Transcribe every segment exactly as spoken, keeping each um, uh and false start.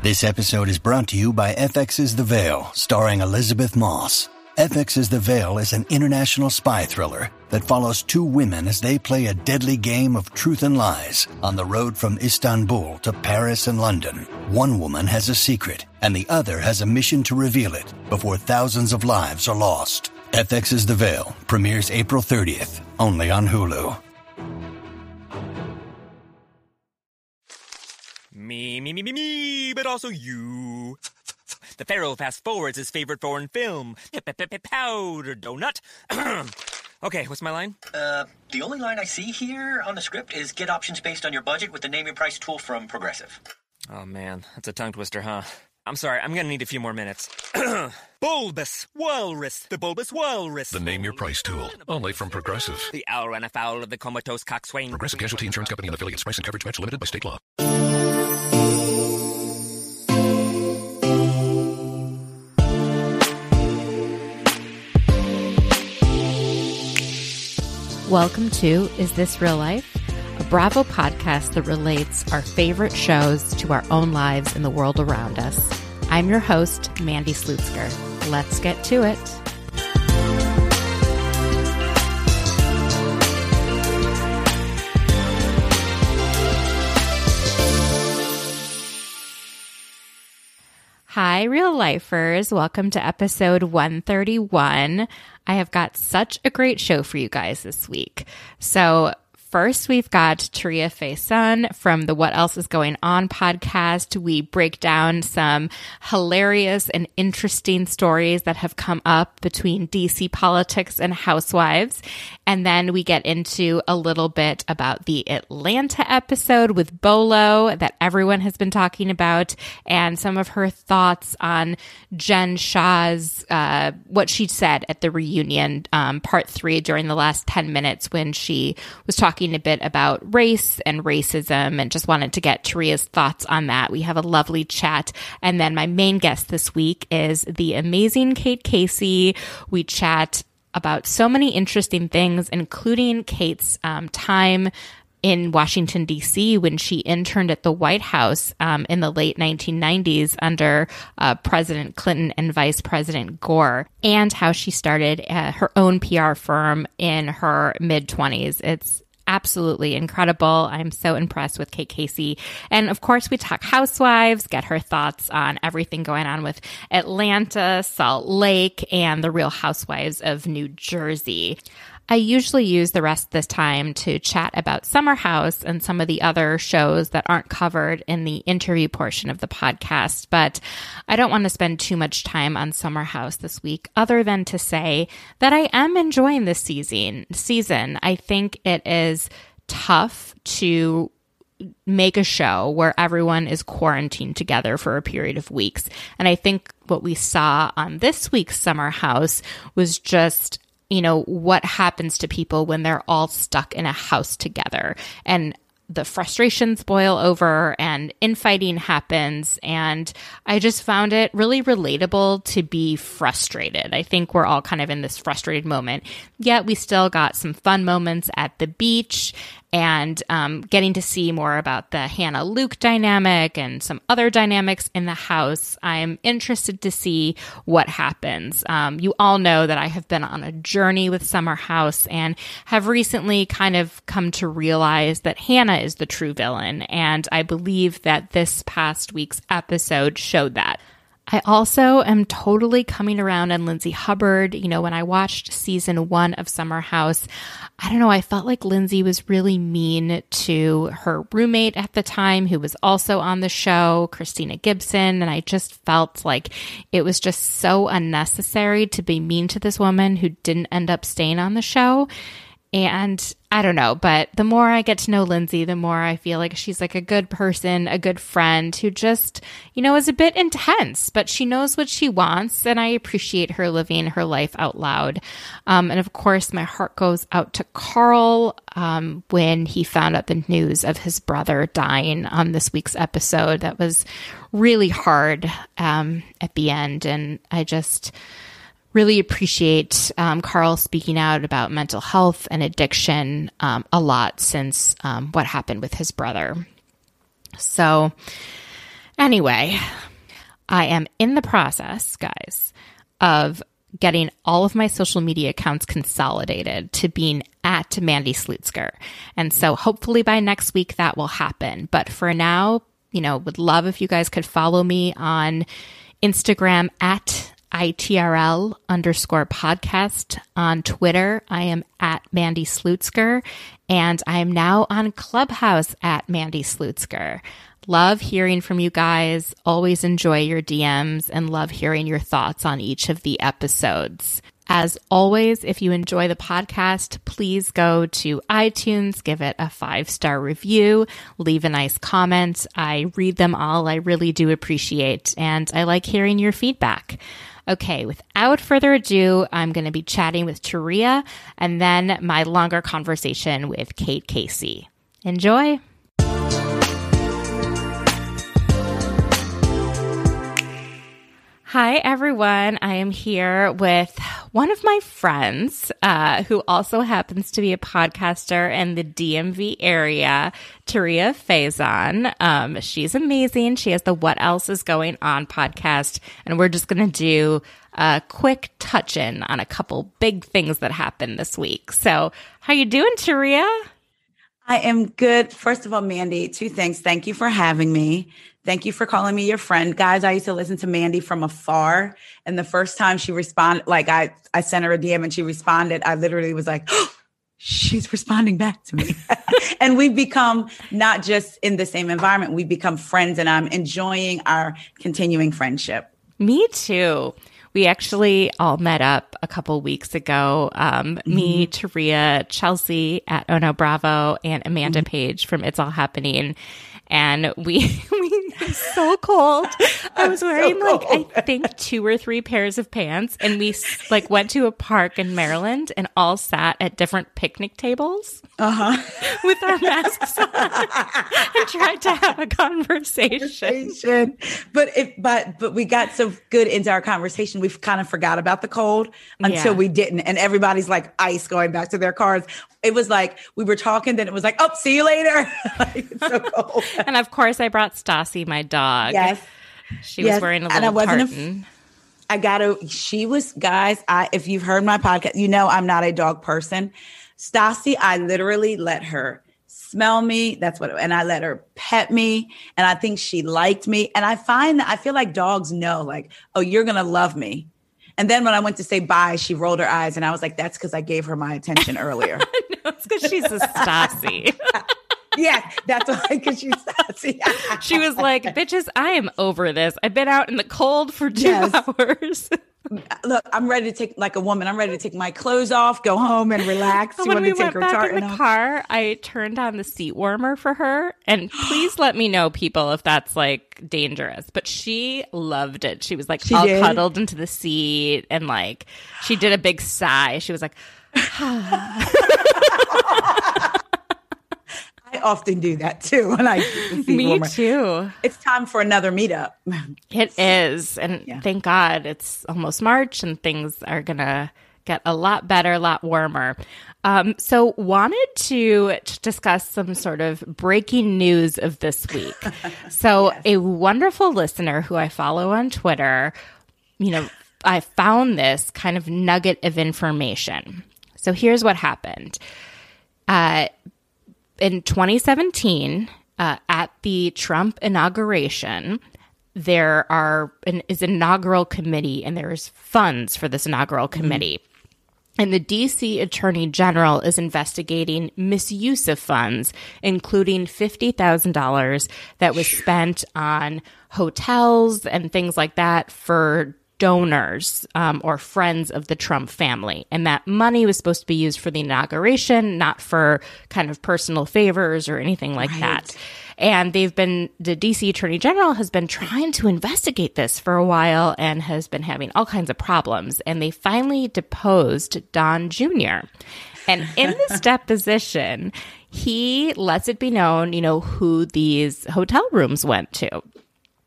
This episode is brought to you by F X's The Veil, starring Elizabeth Moss. F X's The Veil is an international spy thriller that follows two women as they play a deadly game of truth and lies on the road from Istanbul to Paris and London. One woman has a secret, and the other has a mission to reveal it before thousands of lives are lost. F X's The Veil premieres April thirtieth, only on Hulu. Me, me, me, me, me, but also you. The Pharaoh fast forwards his favorite foreign film, Powder Donut. Okay, what's my line? Uh, the only line I see here on the script is get options based on your budget with the Name Your Price tool from Progressive. Oh man, that's a tongue twister, huh? I'm sorry, I'm gonna need a few more minutes. Bulbous Walrus, the Bulbous Walrus. The Name Your Price tool, only from Progressive. The owl ran afoul of the comatose coxswain. Progressive Casualty Insurance Company and affiliates. Price and coverage match limited by state law. Welcome to Is This Real Life? A Bravo podcast that relates our favorite shows to our own lives and the world around us. I'm your host, Mandy Slutzker. Let's get to it. Hi, real lifers. Welcome to episode one thirty-one. I have got such a great show for you guys this week. So first, we've got Taria Faison from the What Else Is Going On podcast. We break down some hilarious and interesting stories that have come up between D C politics and housewives. And then we get into a little bit about the Atlanta episode with Bolo that everyone has been talking about, and some of her thoughts on Jen Shah's, uh, what she said at the reunion, um, part three, during the last ten minutes when she was talking a bit about race and racism, and just wanted to get Taria's thoughts on that. We have a lovely chat. And then my main guest this week is the amazing Kate Casey. We chat about so many interesting things, including Kate's um, time in Washington, D C when she interned at the White House um, in the late nineteen nineties under uh, President Clinton and Vice President Gore, and how she started uh, her own P R firm in her mid-twenties. It's absolutely incredible. I'm so impressed with Kate Casey. And of course, we talk housewives, get her thoughts on everything going on with Atlanta, Salt Lake, and the Real Housewives of New Jersey. I usually use the rest of this time to chat about Summer House and some of the other shows that aren't covered in the interview portion of the podcast, but I don't want to spend too much time on Summer House this week, other than to say that I am enjoying this season. Season. I think it is tough to make a show where everyone is quarantined together for a period of weeks, and I think what we saw on this week's Summer House was just, you know, what happens to people when they're all stuck in a house together, and the frustrations boil over and infighting happens. And I just found it really relatable to be frustrated. I think we're all kind of in this frustrated moment, yet we still got some fun moments at the beach, and um, getting to see more about the Hannah-Luke dynamic and some other dynamics in the house. I'm interested to see what happens. Um, you all know that I have been on a journey with Summer House and have recently kind of come to realize that Hannah is the true villain, and I believe that this past week's episode showed that. I also am totally coming around on Lindsay Hubbard. You know, when I watched season one of Summer House, I don't know, I felt like Lindsay was really mean to her roommate at the time, who was also on the show, Christina Gibson. And I just felt like it was just so unnecessary to be mean to this woman who didn't end up staying on the show. And I don't know, but the more I get to know Lindsay, the more I feel like she's like a good person, a good friend who just, you know, is a bit intense, but she knows what she wants. And I appreciate her living her life out loud. Um, and of course, my heart goes out to Carl um, when he found out the news of his brother dying on this week's episode. That was really hard um, at the end. And I just really appreciate um, Carl speaking out about mental health and addiction um, a lot since um, what happened with his brother. So Anyway, I am in the process, guys, of getting all of my social media accounts consolidated to being at Mandy Slutsker. And so hopefully by next week that will happen. But for now, you know, would love if you guys could follow me on Instagram at I T R L underscore podcast. On Twitter, I am at Mandy Slutsker. And I am now on Clubhouse at Mandy Slutsker. Love hearing from you guys. Always enjoy your D Ms and love hearing your thoughts on each of the episodes. As always, if you enjoy the podcast, please go to iTunes, give it a five-star review, leave a nice comment. I read them all. I really do appreciate, and I like hearing your feedback. Okay, without further ado, I'm going to be chatting with Taria and then my longer conversation with Kate Casey. Enjoy. Hi, everyone. I am here with one of my friends uh, who also happens to be a podcaster in the D M V area, Taria Faison. Um, she's amazing. She has the What Else Is Going On podcast, and we're just going to do a quick touch-in on a couple big things that happened this week. So how you doing, Taria? I am good. First of all, Mandy, two things. Thank you for having me. Thank you for calling me your friend. Guys, I used to listen to Mandy from afar. And the first time she responded, like I, I sent her a D M and she responded, I literally was like, oh, she's responding back to me. And we've become not just in the same environment, we've become friends, and I'm enjoying our continuing friendship. Me too. We actually all met up a couple weeks ago. Um, mm-hmm. Me, Taria, Chelsea at Oh No Bravo, and Amanda mm-hmm. Page from It's All Happening. And we, we it was so cold. I was wearing so like, I think two or three pairs of pants, and we like went to a park in Maryland and all sat at different picnic tables uh-huh. with our masks on and tried to have a conversation. conversation. But it, but, but we got so good into our conversation, we kind of forgot about the cold until yeah. we didn't. And everybody's like ice going back to their cars. It was like we were talking, then it was like, oh, see you later. Like, it's so cold. And of course, I brought Stassi, my dog. Yes. She yes. was wearing a little and I wasn't tartan. A, I got to, she was, guys, I, if you've heard my podcast, you know I'm not a dog person. Stassi, I literally let her smell me. That's what, and I let her pet me. And I think she liked me. And I find that I feel like dogs know, like, oh, you're going to love me. And then when I went to say bye, she rolled her eyes, and I was like, that's because I gave her my attention earlier. No, it's because she's a Stassi. Yes, that's why, because she's Stassi. She was like, bitches, I am over this. I've been out in the cold for two yes. hours. Look, I'm ready to take, like a woman, I'm ready to take my clothes off, go home and relax. When we went back in the off. car, I turned on the seat warmer for her. And please let me know, people, if that's like dangerous. But she loved it. She was like she all did. cuddled into the seat, and like she did a big sigh. She was like, I often do that too when I Me warmer. too. It's time for another meetup. It is. And yeah. thank God it's almost March and things are going to get a lot better, a lot warmer. Um, so wanted to, to discuss some sort of breaking news of this week. So yes. a wonderful listener who I follow on Twitter, you know, I found this kind of nugget of information. So here's what happened. Uh, In twenty seventeen, uh, at the Trump inauguration, there are an is an inaugural committee, and there's funds for this inaugural committee. Mm-hmm. And the D C Attorney General is investigating misuse of funds, including fifty thousand dollars that was spent on hotels and things like that for donors um, or friends of the Trump family. And that money was supposed to be used for the inauguration, not for kind of personal favors or anything like right. that. And they've been, the D C Attorney General has been trying to investigate this for a while and has been having all kinds of problems. And they finally deposed Don Junior And in this deposition, he lets it be known, you know, who these hotel rooms went to.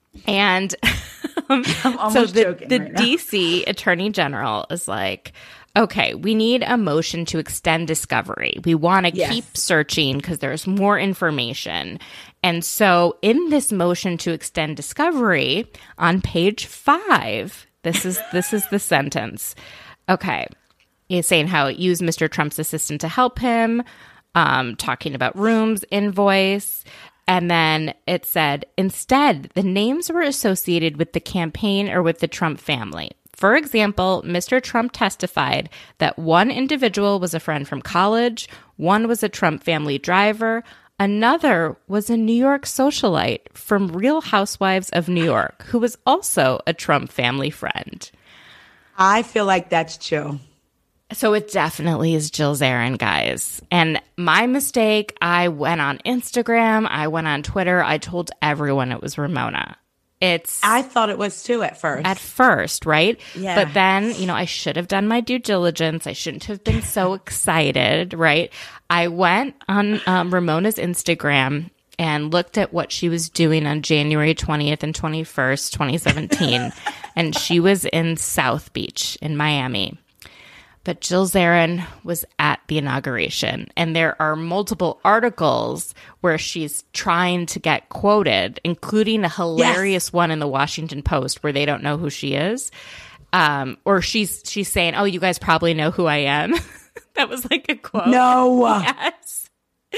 And um, so the, the right D C Attorney General is like, okay, we need a motion to extend discovery. We want to Yes. keep searching because there's more information. And so in this motion to extend discovery on page five, this is this is the sentence. Okay. He's saying how it used Mister Trump's assistant to help him, um, talking about rooms, invoice. And then it said, instead, the names were associated with the campaign or with the Trump family. For example, Mister Trump testified that one individual was a friend from college, one was a Trump family driver, another was a New York socialite from Real Housewives of New York, who was also a Trump family friend. I feel like that's Jill. So it definitely is Jill Zarin, guys. And my mistake, I went on Instagram, I went on Twitter, I told everyone it was Ramona. It's I thought it was too at first. at first, right? Yeah. But then, you know, I should have done my due diligence. I shouldn't have been so excited, right? I went on um, Ramona's Instagram and looked at what she was doing on January twentieth and twenty-first, twenty seventeen. And she was in South Beach in Miami. But Jill Zarin was at the inauguration, and there are multiple articles where she's trying to get quoted, including a hilarious yes. one in the Washington Post where they don't know who she is. Um, or she's she's saying, oh, you guys probably know who I am. That was like a quote. No. Yes.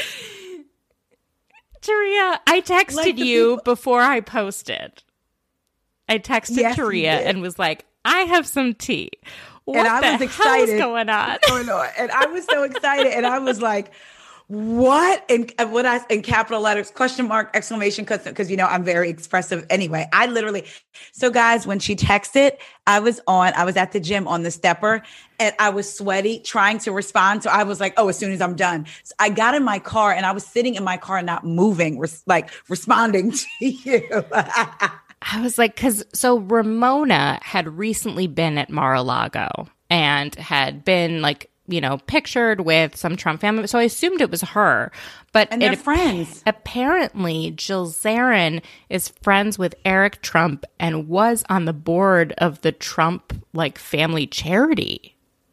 Taria, I texted like you people- before I posted. I texted yes, Taria and was like, I have some tea. What and I the was excited. Hell is going on? going on? And I was so excited. And I was like, what? And what I, in capital letters, question mark, exclamation, because, because, you know, I'm very expressive anyway. I literally, so guys, when she texted, I was on, I was at the gym on the stepper and I was sweaty trying to respond. So I was like, oh, as soon as I'm done. So I got in my car and I was sitting in my car, not moving, res- like responding to you. I was like, because so Ramona had recently been at Mar-a-Lago and had been like, you know, pictured with some Trump family. So I assumed it was her. But and they're it, friends. Apparently, Jill Zarin is friends with Eric Trump and was on the board of the Trump like family charity.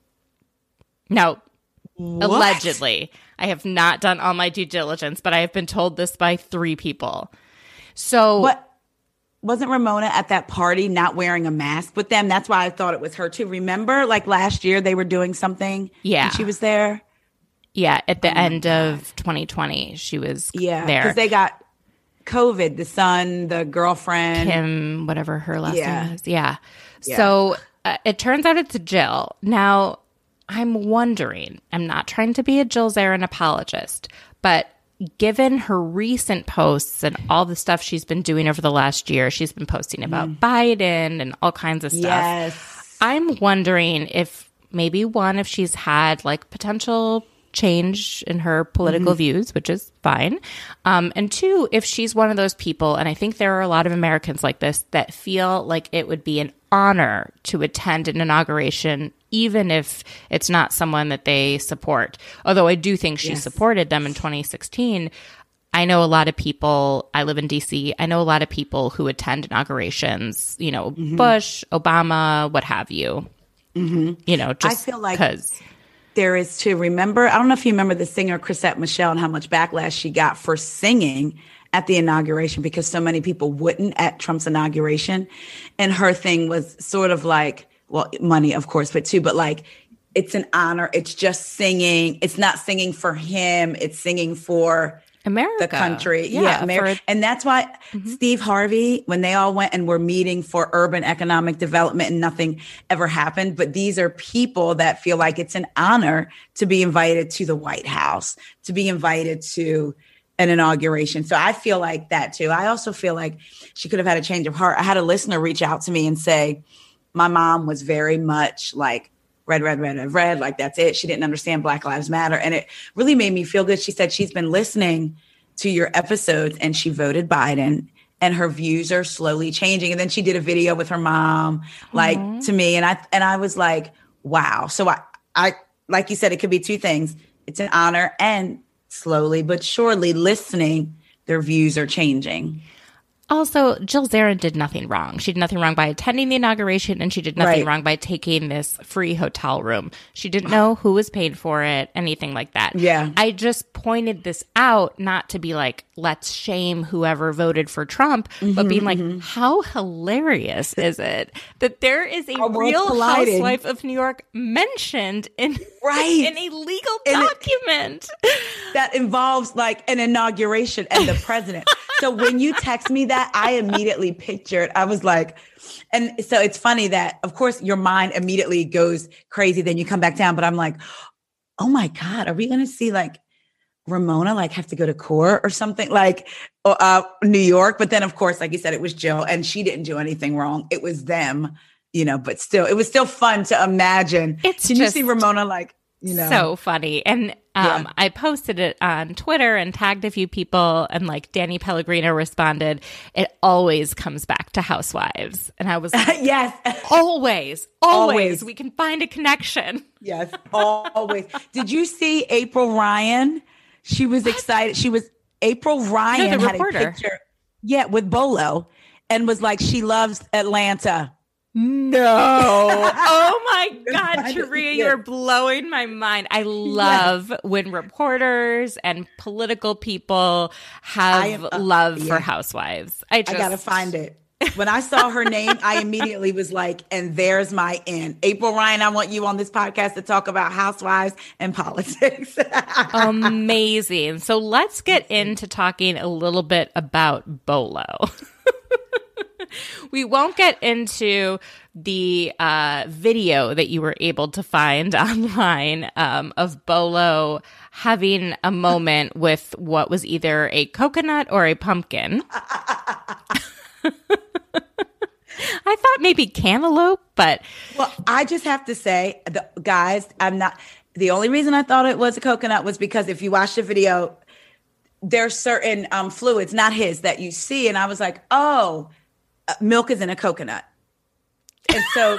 Now, what? Allegedly. I have not done all my due diligence, but I have been told this by three people. So what? Wasn't Ramona at that party not wearing a mask with them? That's why I thought it was her too. Remember, like last year they were doing something. Yeah. And she was there. Yeah. At the oh end God. of twenty twenty, she was yeah, there. Because they got COVID, the son, the girlfriend. Kim, whatever her last yeah. name is. Yeah. yeah. So uh, it turns out it's Jill. Now, I'm wondering, I'm not trying to be a Jill Zarin apologist, but given her recent posts and all the stuff she's been doing over the last year, she's been posting about mm. Biden and all kinds of stuff. Yes. I'm wondering if maybe one, if she's had like potential change in her political mm-hmm. views, which is fine. Um, and two, if she's one of those people, and I think there are a lot of Americans like this, that feel like it would be an honor to attend an inauguration, even if it's not someone that they support. Although I do think she yes. supported them in twenty sixteen. I know a lot of people, I live in D C, I know a lot of people who attend inaugurations, you know, mm-hmm. Bush, Obama, what have you. Mm-hmm. You know, just I feel like because there is too. Remember, I don't know if you remember the singer Chrisette Michele and how much backlash she got for singing at the inauguration because so many people wouldn't at Trump's inauguration. And her thing was sort of like, well, money, of course, but too, but like, it's an honor. It's just singing. It's not singing for him. It's singing for America, the country. Yeah. yeah America. For- and that's why mm-hmm. Steve Harvey, when they all went and were meeting for urban economic development and nothing ever happened. But these are people that feel like it's an honor to be invited to the White House, to be invited to an inauguration. So I feel like that too. I also feel like she could have had a change of heart. I had a listener reach out to me and say, my mom was very much like, red, red, red, red, red, like that's it. She didn't understand Black Lives Matter. And it really made me feel good. She said she's been listening to your episodes and she voted Biden and her views are slowly changing. And then she did a video with her mom, like mm-hmm. to me. And I, and I was like, wow. So I, I, like you said, it could be two things. It's an honor and slowly but surely listening, their views are changing. Also, Jill Zarin did nothing wrong. She did nothing wrong by attending the inauguration, and she did nothing Right. wrong by taking this free hotel room. She didn't know who was paid for it, anything like that. Yeah. I just pointed this out not to be like, let's shame whoever voted for Trump, Mm-hmm, but being like, how hilarious is it that there is a Our worlds real collided. housewife of New York mentioned in, Right. in a legal In a- document? that involves like an inauguration and the president. So when you text me that, I immediately pictured, I was like, and so it's funny that, of course, your mind immediately goes crazy. Then you come back down. But I'm like, oh my God, are we going to see like Ramona like have to go to court or something like uh, New York? But then, of course, like you said, it was Jill and she didn't do anything wrong. It was them, you know, but still, it was still fun to imagine. It's Can just you see Ramona like, you know? so funny. And um, Yeah. I posted it on Twitter and tagged a few people, and like Danny Pellegrino responded, it always comes back to Housewives. And I was like, Yes. always, always, Always. we can find a connection. Yes, always. Did you see April Ryan? She was excited. She was April Ryan No, the had reporter. a picture, yeah, with Bolo, and was like, she loves Atlanta. No. Oh my God, find it. Taria, Yeah. you're blowing my mind. I love when reporters and political people have I am- uh, love yeah. for Housewives. I just I gotta find it. When I saw her name, I immediately was like, and there's my end. April Ryan, I want you on this podcast to talk about housewives and politics. Amazing. So let's get into talking a little bit about Bolo. We won't get into the uh, video that you were able to find online um, of Bolo having a moment with what was either a coconut or a pumpkin. I thought maybe cantaloupe, but Well, I just have to say, the, guys, I'm not. The only reason I thought it was a coconut was because if you watch the video, there's certain um, fluids, not his, that you see, and I was like, oh, uh, milk is in a coconut, and so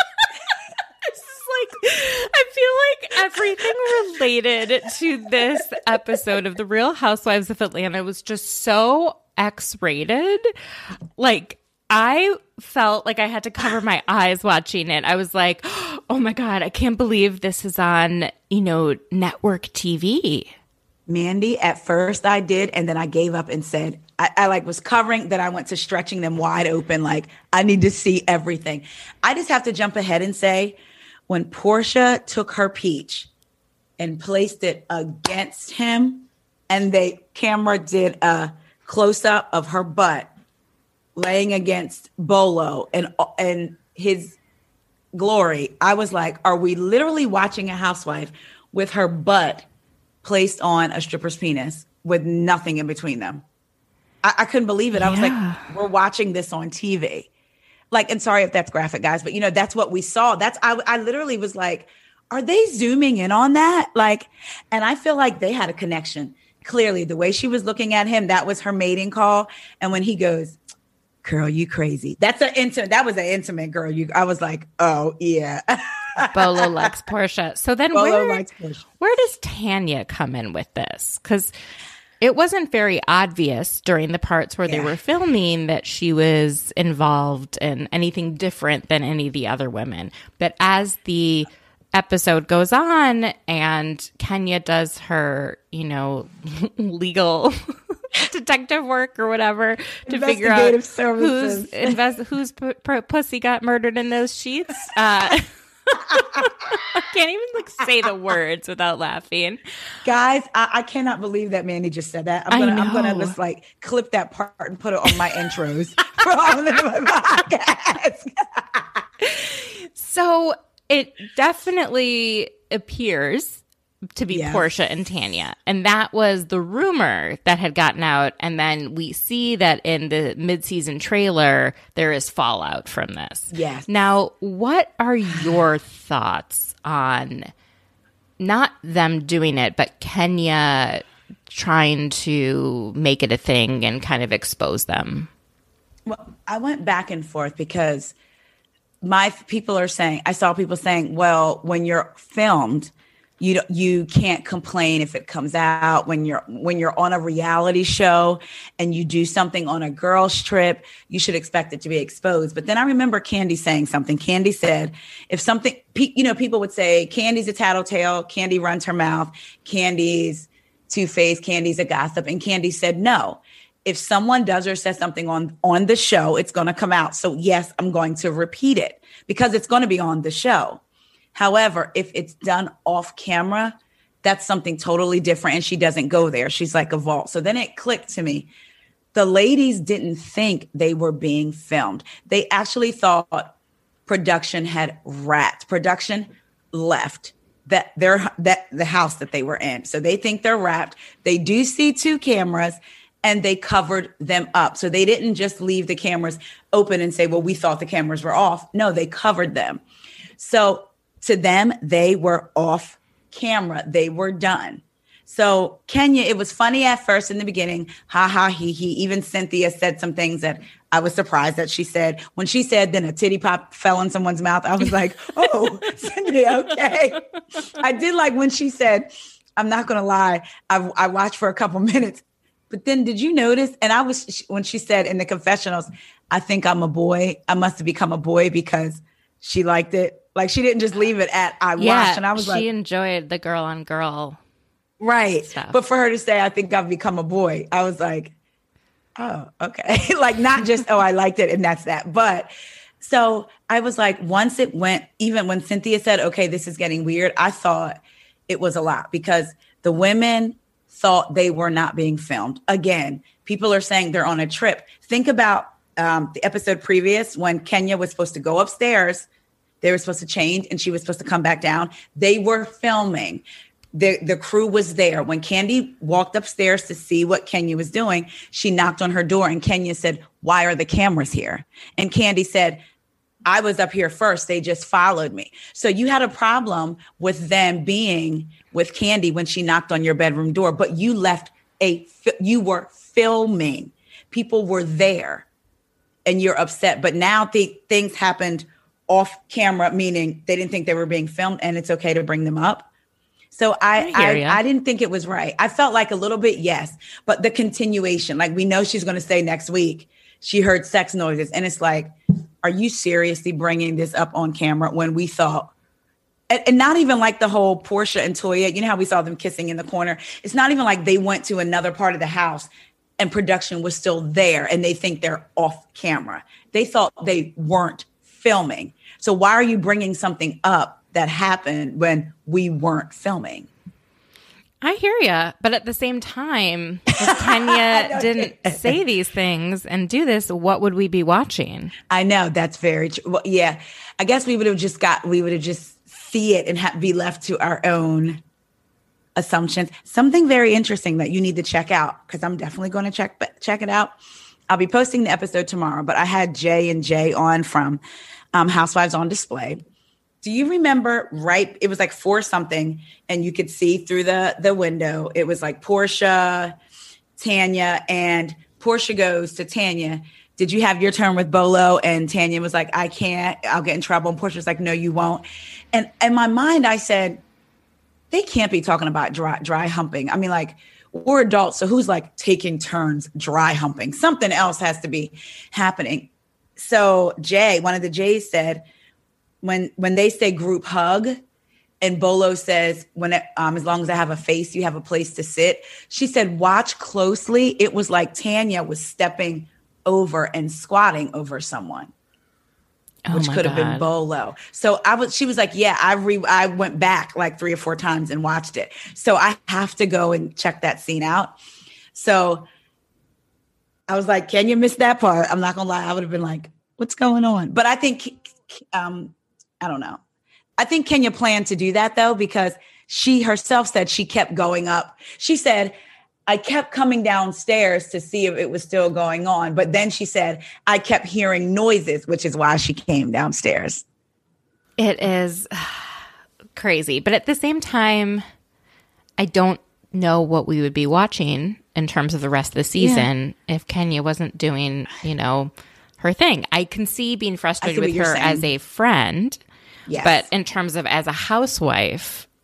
it's like I feel like everything related to this episode of The Real Housewives of Atlanta was just so X-rated. Like, I felt like I had to cover my eyes watching it. I was like, oh my God, I can't believe this is on, you know, network T V. Mandy, at first I did, and then I gave up and said, I, I like was covering, then I went to stretching them wide open. Like, I need to see everything. I just have to jump ahead and say, when Portia took her peach and placed it against him, and they camera did a close up of her butt laying against Bolo and and his glory, I was like, are we literally watching a housewife with her butt placed on a stripper's penis with nothing in between them? I, I couldn't believe it. I was Yeah. like, we're watching this on T V. Like, and sorry if that's graphic, guys, but you know, that's what we saw. That's, I, I literally was like, are they zooming in on that? Like, and I feel like they had a connection. Clearly, the way she was looking at him, that was her mating call. And when he goes, girl, you crazy. That's an intimate, that was an intimate girl. You, I was like, oh yeah. Bolo likes Portia. So then Bolo where, likes Portia. where does Tanya come in with this? Because it wasn't very obvious during the parts where they Yeah. were filming that she was involved in anything different than any of the other women. But as the episode goes on and Kenya does her, you know, legal detective work or whatever to figure out Investigative services. who's invest whose p- p- pussy got murdered in those sheets. Uh, I can't even like say the words without laughing. Guys, I, I cannot believe that Mandy just said that. I I'm gonna, I'm gonna know. just like clip that part and put it on my intros for all of my podcasts. So it definitely appears to be Yes. Portia and Tanya. And that was the rumor that had gotten out. And then we see that in the mid-season trailer, there is fallout from this. Yes. Now, what are your thoughts on not them doing it, but Kenya trying to make it a thing and kind of expose them? Well, I went back and forth because my people are saying, I saw people saying, well, when you're filmed, You you can't complain if it comes out when you're when you're on a reality show and you do something on a girls trip, you should expect it to be exposed. But then I remember Kandi saying something. Kandi said, if something, you know, people would say Kandi's a tattletale, Kandi runs her mouth, Kandi's two-faced, Kandi's a gossip. And Kandi said, no, if someone does or says something on, on the show, it's going to come out. So yes, I'm going to repeat it because it's going to be on the show. However, if it's done off camera, that's something totally different. And she doesn't go there. She's like a vault. So then it clicked to me. The ladies didn't think they were being filmed. They actually thought production had wrapped. Production left that they're that the house that they were in. So they think they're wrapped. They do see two cameras and they covered them up. So they didn't just leave the cameras open and say, well, we thought the cameras were off. No, they covered them. So to them, they were off camera. They were done. So Kenya, it was funny at first in the beginning. Ha ha, he, he. Even Cynthia said some things that I was surprised that she said. When she said, then a titty pop fell in someone's mouth, I was like, oh, Cynthia, okay. I did like when she said, I'm not going to lie, I, I watched for a couple minutes. But then did you notice? And I was, when she said in the confessionals, I think I'm a boy. I must have become a boy because she liked it. Like she didn't just leave it at I yeah, watched. And I was she like, she enjoyed the girl on girl. Right. Stuff. But for her to say, I think I've become a boy, I was like, oh, okay. Like not just, oh, I liked it and that's that. But so I was like, once it went, even when Cynthia said, okay, this is getting weird, I thought it was a lot because the women thought they were not being filmed. Again, people are saying they're on a trip. Think about um, the episode previous when Kenya was supposed to go upstairs. They were supposed to change and she was supposed to come back down. They were filming. The, the crew was there. When Kandi walked upstairs to see what Kenya was doing, she knocked on her door and Kenya said, why are the cameras here? And Kandi said, I was up here first. They just followed me. So you had a problem with them being with Kandi when she knocked on your bedroom door, but you left a, you were filming. People were there and you're upset. But now the things happened off camera, meaning they didn't think they were being filmed and it's okay to bring them up. So I I, I, I didn't think it was right. I felt like a little bit, yes, but the continuation, like we know she's going to say next week, she heard sex noises. And it's like, are you seriously bringing this up on camera when we thought, and, and not even like the whole Portia and Toya, you know how we saw them kissing in the corner. It's not even like they went to another part of the house and production was still there and they think they're off camera. They thought they weren't filming. So why are you bringing something up that happened when we weren't filming? I hear you. But at the same time, if Kenya didn't say these things and do this, what would we be watching? I know that's very true. Well, yeah, I guess we would have just got, we would have just see it and ha- be left to our own assumptions. Something very interesting that you need to check out, because I'm definitely going to check check it out. I'll be posting the episode tomorrow, but I had Jay and Jay on from um, Housewives on Display. Do you remember, right? It was like four something and you could see through the, the window. It was like Portia, Tanya, and Portia goes to Tanya. Did you have your turn with Bolo? And Tanya was like, I can't, I'll get in trouble. And Portia was like, no, you won't. And in my mind, I said, they can't be talking about dry, dry humping. I mean, like, we're adults. So who's like taking turns dry humping? Something else has to be happening. So Jay, one of the Jays said, when when they say group hug and Bolo says, when it, um, as long as I have a face, you have a place to sit. She said, watch closely. It was like Tanya was stepping over and squatting over someone, oh which could have been Bolo. So I was, she was like, yeah, I re, I went back like three or four times and watched it. So I have to go and check that scene out. So I was like, can you miss that part? I'm not gonna lie. I would have been like, what's going on? But I think, um, I don't know. I think Kenya planned to do that though, because she herself said she kept going up. She said, I kept coming downstairs to see if it was still going on. But then she said, I kept hearing noises, which is why she came downstairs. It is crazy. But at the same time, I don't know what we would be watching in terms of the rest of the season yeah. if Kenya wasn't doing, you know, her thing. I can see being frustrated see with her saying. as a friend, yes. but in terms of as a housewife,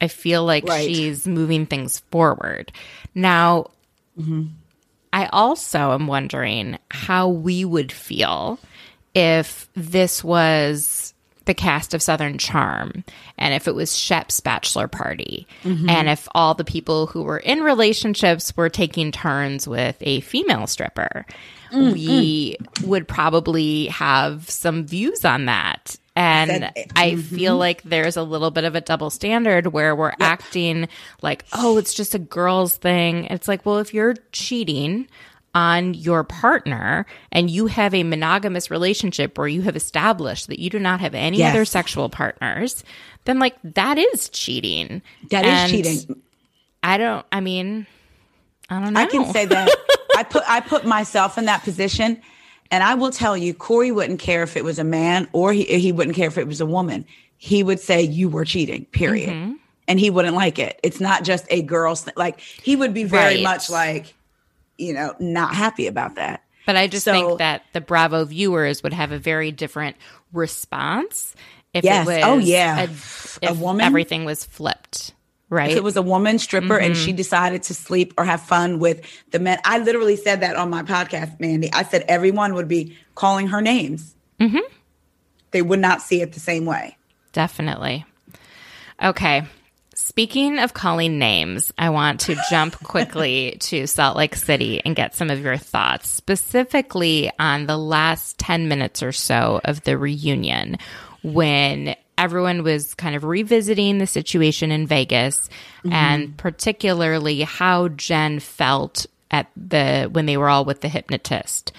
I feel like Right. she's moving things forward. Now, Mm-hmm. I also am wondering how we would feel if this was the cast of Southern Charm and if it was Shep's bachelor party Mm-hmm. and if all the people who were in relationships were taking turns with a female stripper. Mm-hmm. We would probably have some views on that. And That- I mm-hmm. feel like there's a little bit of a double standard where we're acting like, oh, it's just a girl's thing. It's like, well, if you're cheating on your partner and you have a monogamous relationship where you have established that you do not have any Yes. other sexual partners, then like that is cheating. That is And cheating. I don't, I mean, I don't know. I can say that I put I put myself in that position, and I will tell you, Corey wouldn't care if it was a man or he he wouldn't care if it was a woman. He would say you were cheating, period, Mm-hmm. and he wouldn't like it. It's not just a girl's thing. Like he would be very Right. much like, you know, not happy about that. But I just So- think that the Bravo viewers would have a very different response if Yes. it was Oh, yeah. a, A if woman? everything was flipped, right? If it was a woman stripper and Mm-hmm. she decided to sleep or have fun with the men, I literally said that on my podcast, Mandy. I said everyone would be calling her names. Mm-hmm. They would not see it the same way. Definitely. Okay. Speaking of calling names, I want to jump quickly to Salt Lake City and get some of your thoughts, specifically on the last ten minutes or so of the reunion when everyone was kind of revisiting the situation in Vegas and particularly how Jen felt at the when they were all with the hypnotist.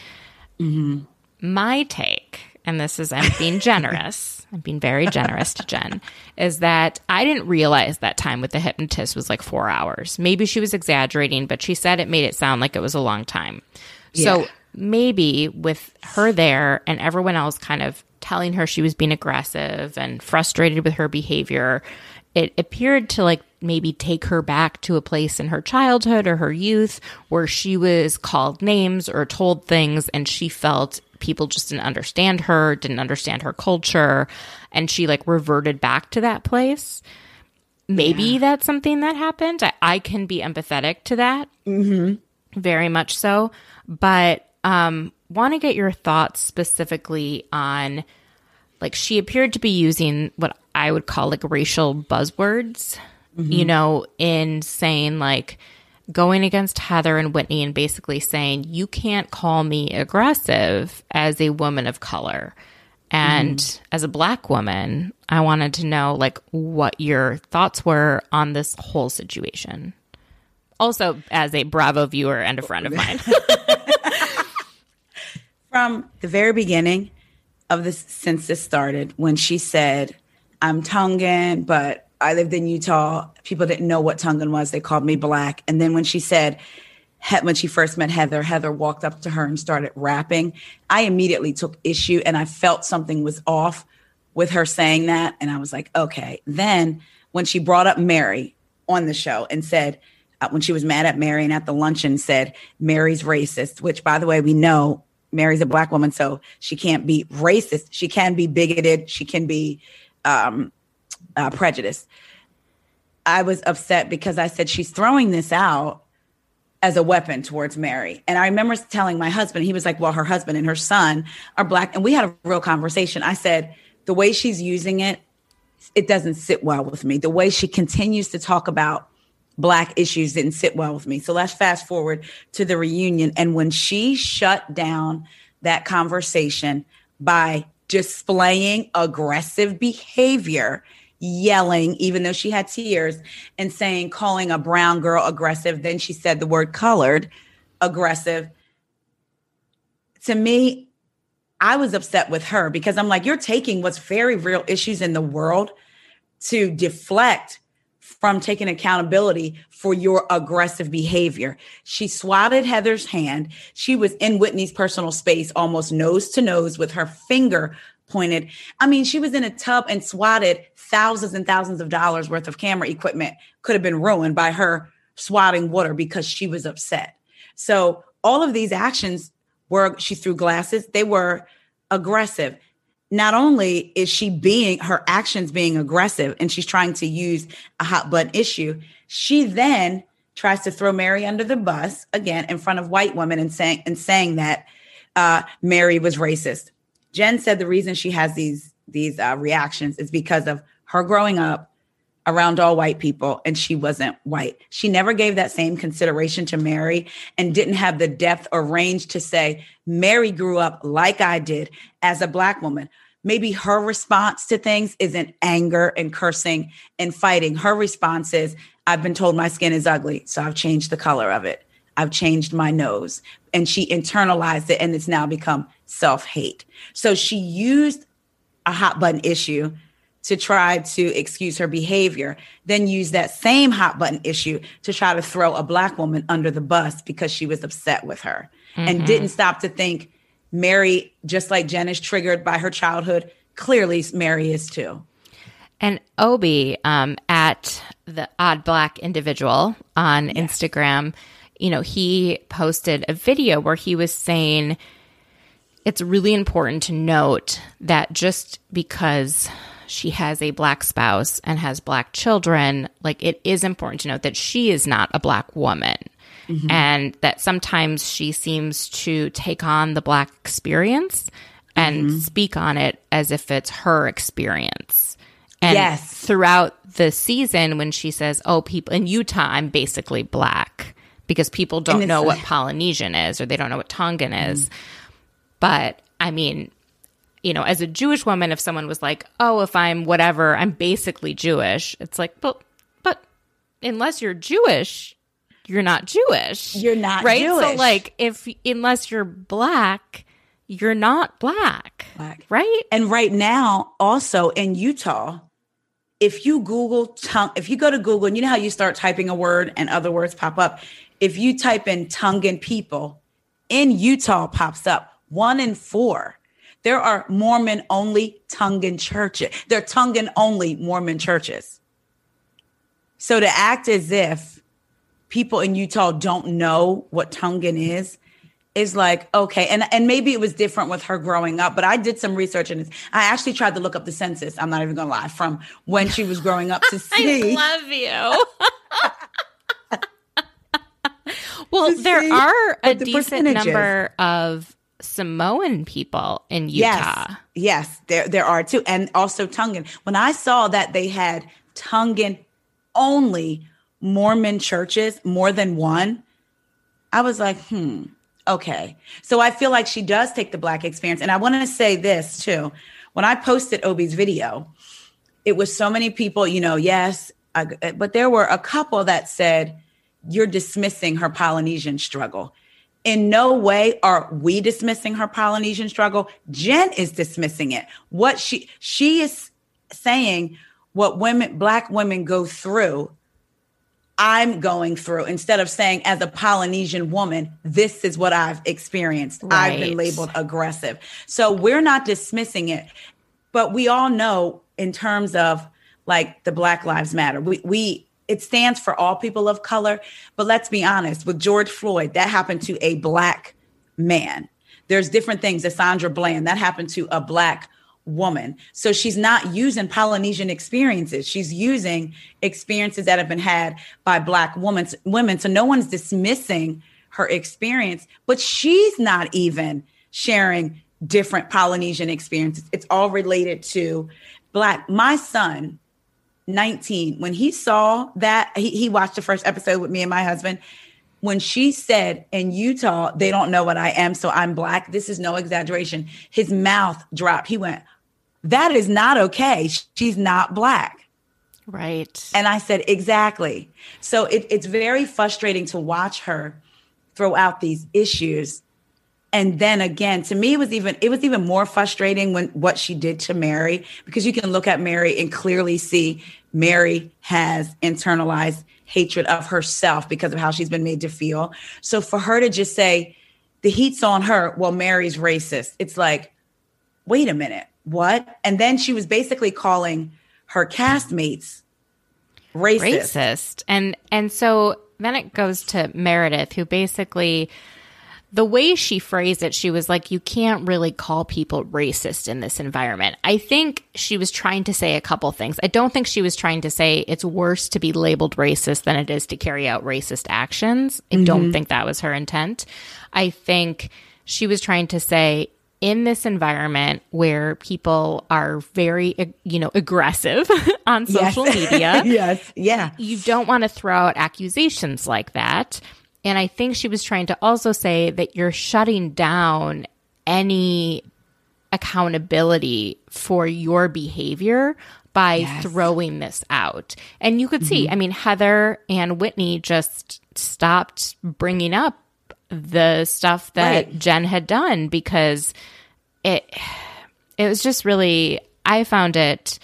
My take, and this is I'm being generous, I'm being very generous to Jen, is that I didn't realize that time with the hypnotist was like four hours. Maybe she was exaggerating, but she said it made it sound like it was a long time. So Yeah. maybe with her there and everyone else kind of telling her she was being aggressive and frustrated with her behavior, it appeared to like maybe take her back to a place in her childhood or her youth where she was called names or told things and she felt people just didn't understand her, didn't understand her culture, and she like reverted back to that place. Maybe that's something that happened. I, I can be empathetic to that. Mm-hmm. Very much so. But um, want to get your thoughts specifically on, like, she appeared to be using what I would call like racial buzzwords, you know, in saying like going against Heather and Whitney and basically saying, you can't call me aggressive as a woman of color. And as a Black woman, I wanted to know like what your thoughts were on this whole situation. Also, as a Bravo viewer and a friend of mine. From the very beginning of this, since this started, when she said, I'm Tongan, but I lived in Utah. People didn't know what Tongan was. They called me Black. And then when she said, he- when she first met Heather, Heather walked up to her and started rapping. I immediately took issue and I felt something was off with her saying that. And I was like, okay. Then when she brought up Mary on the show and said, uh, when she was mad at Mary and at the luncheon said, Mary's racist, which by the way, we know Mary's a Black woman, so she can't be racist. She can be bigoted. She can be um, uh, prejudiced. I was upset because I said she's throwing this out as a weapon towards Mary. And I remember telling my husband, he was like, well, her husband and her son are Black. And we had a real conversation. I said, the way she's using it, it doesn't sit well with me. The way she continues to talk about Black issues didn't sit well with me. So let's fast forward to the reunion. And when she shut down that conversation by displaying aggressive behavior, yelling, even though she had tears, and saying, calling a brown girl aggressive, then she said the word colored aggressive. To me, I was upset with her because I'm like, you're taking what's very real issues in the world to deflect from taking accountability for your aggressive behavior. She swatted Heather's hand. She was in Whitney's personal space, almost nose to nose with her finger pointed. I mean, she was in a tub and swatted thousands and thousands of dollars worth of camera equipment could have been ruined by her swatting water because she was upset. So all of these actions were, she threw glasses. They were aggressive. not only is she being, her actions being aggressive, and she's trying to use a hot button issue, she then tries to throw Mary under the bus again in front of white women and saying, and saying that uh, Mary was racist. Jen said the reason she has these, these uh, reactions is because of her growing up around all white people, and she wasn't white. She never gave that same consideration to Mary and didn't have the depth or range to say, Mary grew up like I did as a Black woman. Maybe her response to things isn't anger and cursing and fighting. Her response is, I've been told my skin is ugly, so I've changed the color of it. I've changed my nose. And she internalized it, and it's now become self-hate. So she used a hot button issue to try to excuse her behavior, then use that same hot button issue to try to throw a Black woman under the bus because she was upset with her, mm-hmm. and didn't stop to think Mary, just like Jen is triggered by her childhood, clearly Mary is too. And Obi, um, at the Odd Black Individual on yes. Instagram, you know, he posted a video where he was saying it's really important to note that just because she has a Black spouse and has Black children, like, it is important to note that she is not a Black woman. Mm-hmm. And that sometimes she seems to take on the Black experience and mm-hmm. speak on it as if it's her experience. And yes. throughout the season, when she says, oh, people in Utah, I'm basically Black, because people don't know what Polynesian is, or they don't know what Tongan is. Mm-hmm. But I mean, you know, as a Jewish woman, if someone was like, oh, if I'm whatever, I'm basically Jewish. It's like, but, but unless you're Jewish, you're not Jewish. You're not right? Jewish. So like, if, unless you're Black, you're not Black, Black. Right? And right now, also in Utah, if you Google, tongue, if you go to Google, and you know how you start typing a word and other words pop up. If you type in Tongan people, in Utah pops up. One in four. There are Mormon-only Tongan churches. They're Tongan-only Mormon churches. So to act as if people in Utah don't know what Tongan is, is like, okay. And, and maybe it was different with her growing up, but I did some research, and I actually tried to look up the census. I'm not even going to lie, from when she was growing up to see. I love you. Well, there are a the decent number of Samoan people in Utah. Yes, yes, there there are too, and also Tongan. When I saw that they had Tongan only Mormon churches, more than one, I was like, hmm, okay. So I feel like she does take the Black experience. And I want to say this too. When I posted Obi's video, it was so many people, you know, yes, I, but there were a couple that said, you're dismissing her Polynesian struggle. In no way are we dismissing her Polynesian struggle. Jen is dismissing it. What she she is saying, what women, Black women go through, I'm going through, instead of saying, as a Polynesian woman, this is what I've experienced. Right. I've been labeled aggressive. So we're not dismissing it, but we all know, in terms of like the Black Lives Matter, we we. It stands for all people of color. But let's be honest, with George Floyd, that happened to a Black man. There's different things. Sandra Bland, that happened to a Black woman. So she's not using Polynesian experiences. She's using experiences that have been had by Black women. women. So no one's dismissing her experience, but she's not even sharing different Polynesian experiences. It's all related to Black. My son, nineteen, when he saw that, he, he watched the first episode with me and my husband. When she said, in Utah, they don't know what I am, so I'm Black, this is no exaggeration, his mouth dropped. He went, that is not okay. She's not Black. Right. And I said, exactly. So it, it's very frustrating to watch her throw out these issues. And then again, to me, it was even it was even more frustrating when what she did to Mary, because you can look at Mary and clearly see Mary has internalized hatred of herself because of how she's been made to feel. So for her to just say the heat's on her, well, Mary's racist. It's like, wait a minute, what? And then she was basically calling her castmates racist. Racist. And and so then it goes to Meredith, who basically the way she phrased it, she was like, you can't really call people racist in this environment. I think she was trying to say a couple things. I don't think she was trying to say it's worse to be labeled racist than it is to carry out racist actions. I mm-hmm. don't think that was her intent. I think she was trying to say, in this environment where people are very, you know, aggressive on social yes. media, yes, yeah, you don't want to throw out accusations like that. And I think she was trying to also say that you're shutting down any accountability for your behavior by yes. throwing this out. And you could mm-hmm. see, I mean, Heather and Whitney just stopped bringing up the stuff that right. Jen had done because it it was just really, I found it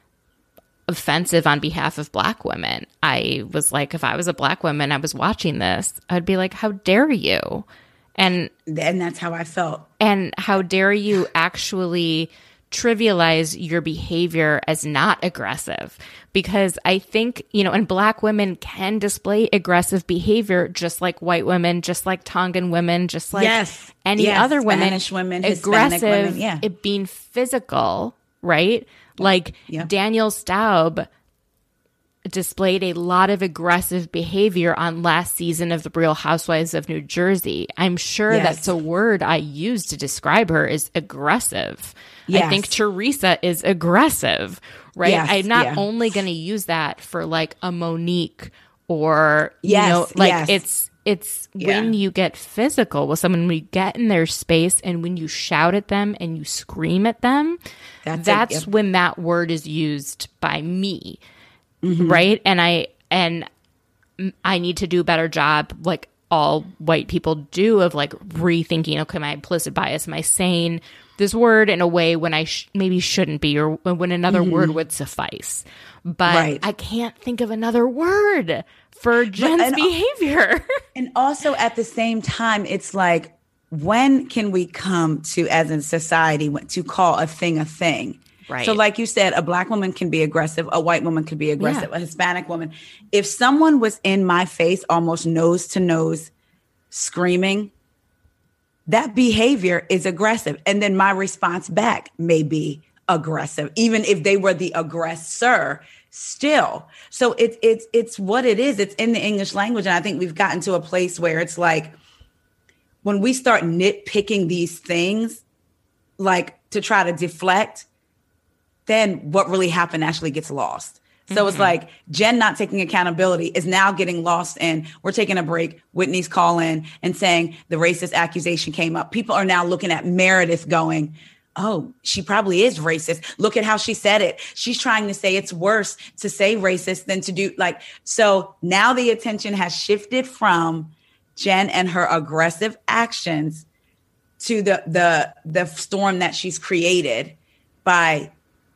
offensive on behalf of Black women. I was like, if I was a Black woman, I was watching this, I'd be like, how dare you? And and that's how I felt. And how dare you actually trivialize your behavior as not aggressive? Because I think, you know, and Black women can display aggressive behavior just like white women, just like Tongan women, just like yes. any yes. other women. Spanish women, aggressive, Hispanic women, yeah. it being physical, right? Like yep. Danielle Staub displayed a lot of aggressive behavior on last season of The Real Housewives of New Jersey. I'm sure yes. that's a word I use to describe her is aggressive. Yes. I think Teresa is aggressive, right? Yes, I'm not yeah. only going to use that for like a Monique or, yes, you know, like yes. it's, it's yeah. when you get physical with someone, when you get in their space and when you shout at them and you scream at them, that's, that's yep. when that word is used by me. Mm-hmm. Right. And I, and I need to do a better job, like all white people do, of like rethinking, okay, my implicit bias, am I saying this word in a way when I sh- maybe shouldn't be, or when another mm-hmm. word would suffice. But right. I can't think of another word for Jen's but, and, behavior. And also at the same time, it's like, when can we come to, as a society, to call a thing a thing? Right. So like you said, a Black woman can be aggressive. A white woman could be aggressive. Yeah. A Hispanic woman. If someone was in my face, almost nose to nose, screaming, that behavior is aggressive. And then my response back may be aggressive, even if they were the aggressor still. So it's it's it's what it is. It's in the English language. And I think we've gotten to a place where it's like, when we start nitpicking these things, like to try to deflect, then what really happened actually gets lost. So mm-hmm. it's like Jen not taking accountability is now getting lost in, we're taking a break. Whitney's calling and saying the racist accusation came up. People are now looking at Meredith going, oh, she probably is racist. Look at how she said it. She's trying to say it's worse to say racist than to do like, so now the attention has shifted from Jen and her aggressive actions to the, the, the storm that she's created by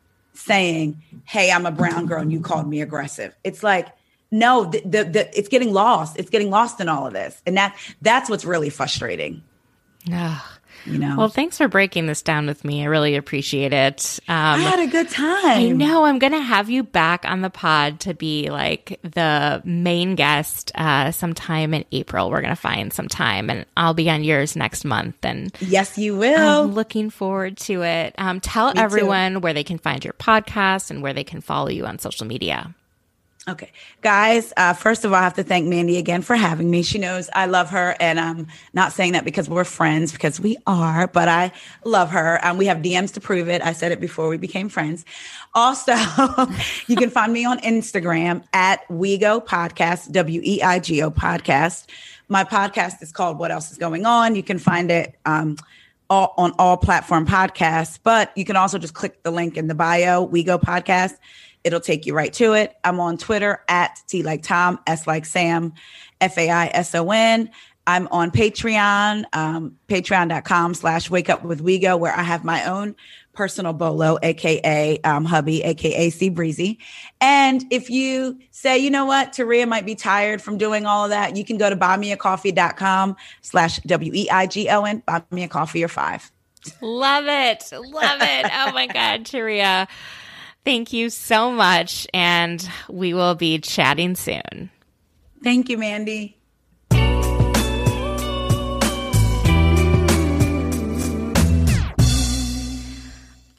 saying, hey, I'm a brown girl and you called me aggressive. It's like, no, the, the, the, it's getting lost. It's getting lost in all of this. And that that's what's really frustrating. Ugh. You know? Well, thanks for breaking this down with me. I really appreciate it. Um, I had a good time. I know. I'm going to have you back on the pod to be like the main guest uh, sometime in April. We're going to find some time, and I'll be on yours next month. And yes, you will. I'm looking forward to it. Um, tell Me everyone too. where they can find your podcast and where they can follow you on social media. Okay, guys, uh, first of all, I have to thank Mandy again for having me. She knows I love her, and I'm not saying that because we're friends, because we are, but I love her. Um, we have D Ms to prove it. I said it before we became friends. Also, you can find me on Instagram at WeGo Podcast, W E I G O Podcast. My podcast is called What Else Is Going On. You can find it um, all, on all platform podcasts, but you can also just click the link in the bio, WeGo Podcast. It'll take you right to it. I'm on Twitter at T like Tom, S like Sam, F A I S O N. I'm on Patreon, um, patreon.com slash wake up with WeGo, where I have my own personal bolo, A K A um, hubby, A K A C Breezy. And if you say, you know what, Taria might be tired from doing all of that, you can go to buymeacoffee.com slash W E I G O N, buy me a coffee or five. Love it. Love it. Oh my God, Taria. Thank you so much, and we will be chatting soon. Thank you, Mandy.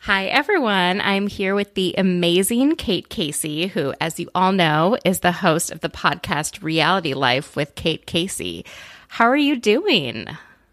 Hi, everyone. I'm here with the amazing Kate Casey, who, as you all know, is the host of the podcast Reality Life with Kate Casey. How are you doing?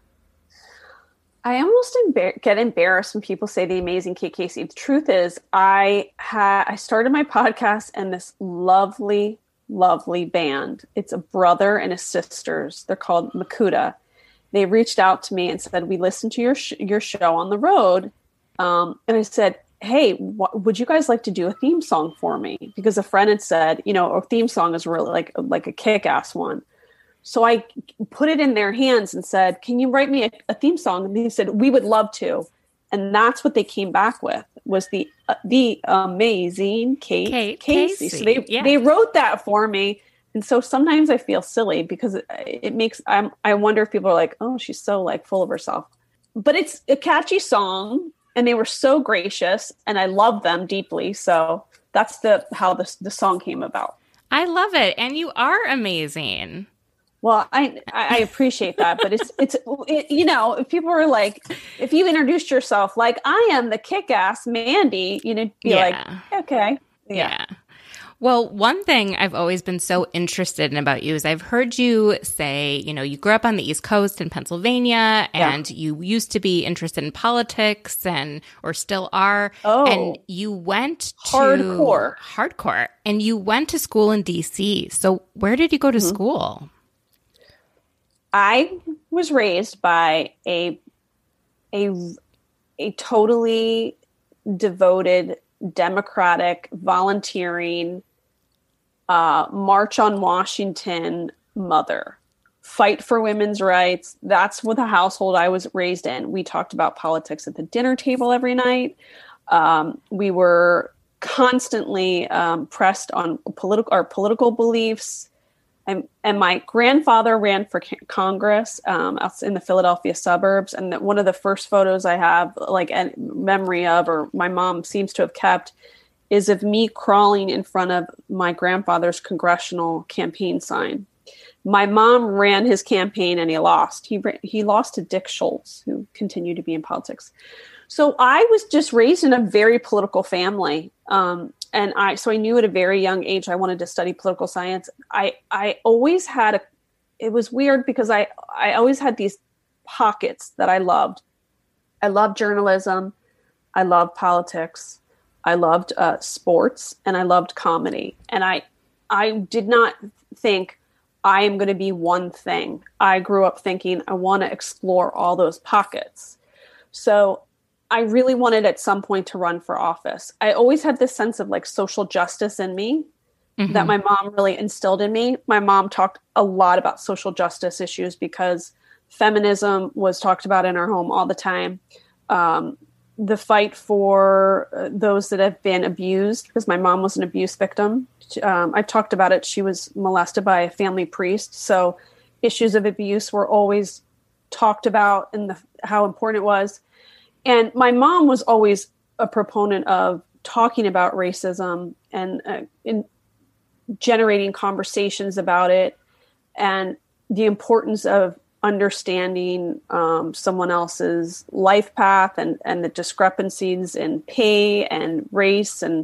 I almost embar- get embarrassed when people say the amazing Kate Casey. The truth is, I ha- I started my podcast and this lovely, lovely band. It's a brother and a sisters. They're called Makuta. They reached out to me and said, we listened to your sh- your show on the road. Um, and I said, hey, wh- would you guys like to do a theme song for me? Because a friend had said, you know, a theme song is really like, like a kick-ass one. So I put it in their hands and said, can you write me a, a theme song? And they said, we would love to. And that's what they came back with, was the uh, the amazing Kate, Kate Casey. Casey. So they, Yeah. they wrote that for me. And so sometimes I feel silly because it, it makes, I'm, I wonder if people are like, oh, she's so like full of herself. But it's a catchy song. And they were so gracious, and I love them deeply. So that's the how the the song came about. I love it, and you are amazing. Well, I I appreciate that, but it's it's it, you know, if people are like, if you introduced yourself like I am the kick-ass Mandy, you know, be Yeah. like, okay, Yeah. Well, one thing I've always been so interested in about you is I've heard you say, you know, you grew up on the East Coast in Pennsylvania and Yeah. you used to be interested in politics and, or still are. Oh. And you went to Hardcore. hardcore and you went to school in D C. So where did you go to Mm-hmm. school? I was raised by a a a totally devoted, democratic, volunteering, uh, March on Washington mother. Fight for women's rights. That's what the household I was raised in. We talked about politics at the dinner table every night. Um, we were constantly um, pressed on political our political beliefs. And, and my grandfather ran for c- Congress um, out in the Philadelphia suburbs. And that one of the first photos I have, like a memory of, or my mom seems to have kept, is of me crawling in front of my grandfather's congressional campaign sign. My mom ran his campaign and he lost. He ra- he lost to Dick Schultz, who continued to be in politics. So I was just raised in a very political family. Um, and I, so I knew at a very young age, I wanted to study political science. I, I always had a, it was weird because I, I always had these pockets that I loved. I loved journalism. I loved politics. I loved uh, sports and I loved comedy. And I, I did not think I am going to be one thing. I grew up thinking I want to explore all those pockets. So I really wanted at some point to run for office. I always had this sense of like social justice in me mm-hmm. that my mom really instilled in me. My mom talked a lot about social justice issues because feminism was talked about in our home all the time. Um, the fight for uh, those that have been abused, because my mom was an abuse victim. Um, I talked about it. She was molested by a family priest. So issues of abuse were always talked about and the, how important it was. And my mom was always a proponent of talking about racism and uh, in generating conversations about it and the importance of understanding um, someone else's life path and, and the discrepancies in pay and race and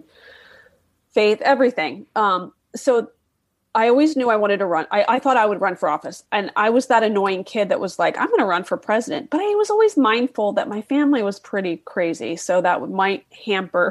faith, everything. Um, so I always knew I wanted to run. I, I thought I would run for office. And I was that annoying kid that was like, I'm going to run for president. But I was always mindful that my family was pretty crazy. So that would, might hamper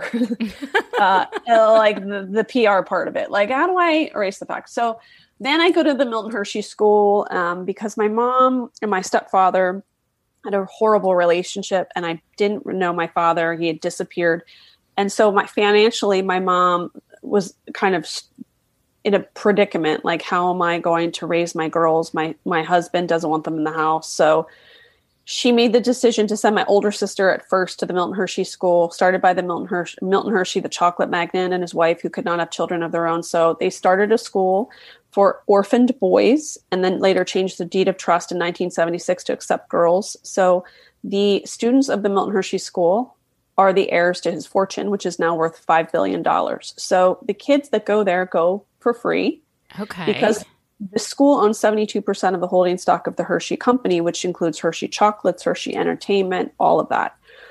uh, like the, the P R part of it. Like, how do I erase the fact? So then I go to the Milton Hershey School um, because my mom and my stepfather had a horrible relationship. And I didn't know my father. He had disappeared. And so my financially, my mom was kind of in a predicament, like, how am I going to raise my girls? My, my husband doesn't want them in the house. So she made the decision to send my older sister at first to the Milton Hershey School, started by the Milton Hershey, Milton Hershey, the chocolate magnate, and his wife, who could not have children of their own. So they started a school for orphaned boys and then later changed the deed of trust in nineteen seventy-six to accept girls. So the students of the Milton Hershey School are the heirs to his fortune, which is now worth five billion dollars. So the kids that go there go for free. Okay. Because the school owns seventy-two percent of the holding stock of the Hershey Company, which includes Hershey Chocolates, Hershey Entertainment, all of that.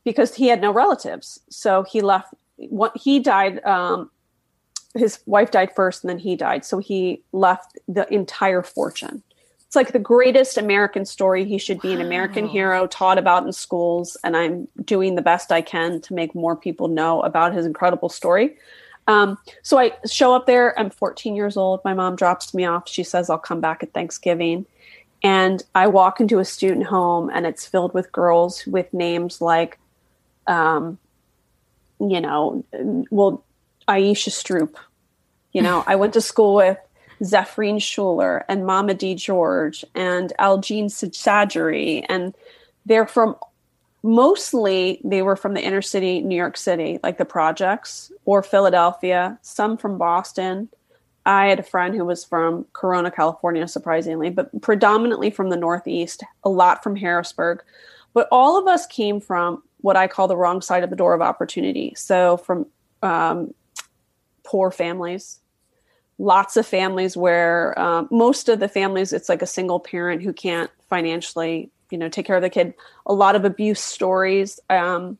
because he had no relatives. So he left, what he died, um, his wife died first and then he died. So he left the entire fortune. It's like the greatest American story. He should be an American hero, taught about in schools. And I'm doing the best I can to make more people know about his incredible story. Um, so I show up there. I'm fourteen years old. My mom drops me off. She says, I'll come back at Thanksgiving. And I walk into a student home and it's filled with girls with names like, um, you know, well, Aisha Stroop. You know, I went to school with Zephrine Schuler and Mama D. George and Algene Sajari. And they're from, mostly they were from the inner city, New York City, like the projects, or Philadelphia, some from Boston. I had a friend who was from Corona, California, surprisingly, but predominantly from the Northeast, a lot from Harrisburg. But all of us came from what I call the wrong side of the door of opportunity. So from um, poor families, lots of families where um, most of the families, it's like a single parent who can't financially, you know, take care of the kid. A lot of abuse stories. Um,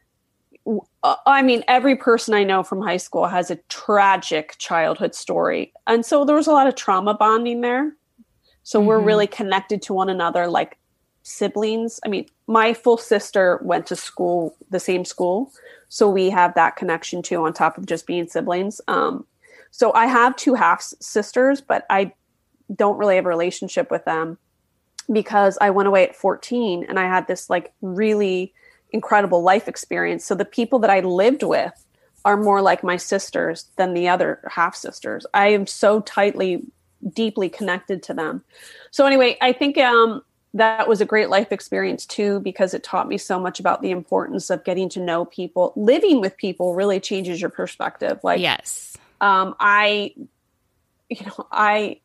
I mean, every person I know from high school has a tragic childhood story. And so there was a lot of trauma bonding there. So mm-hmm. we're really connected to one another like siblings. I mean, my full sister went to school, the same school. So we have that connection too, on top of just being siblings. Um, so I have two half sisters, but I don't really have a relationship with them because I went away at fourteen and I had this like really incredible life experience. So the people that I lived with are more like my sisters than the other half sisters. I am so tightly, deeply connected to them. So anyway, I think um, that was a great life experience too, because it taught me so much about the importance of getting to know people. Living with people really changes your perspective. Like, yes, um, I, you know, I,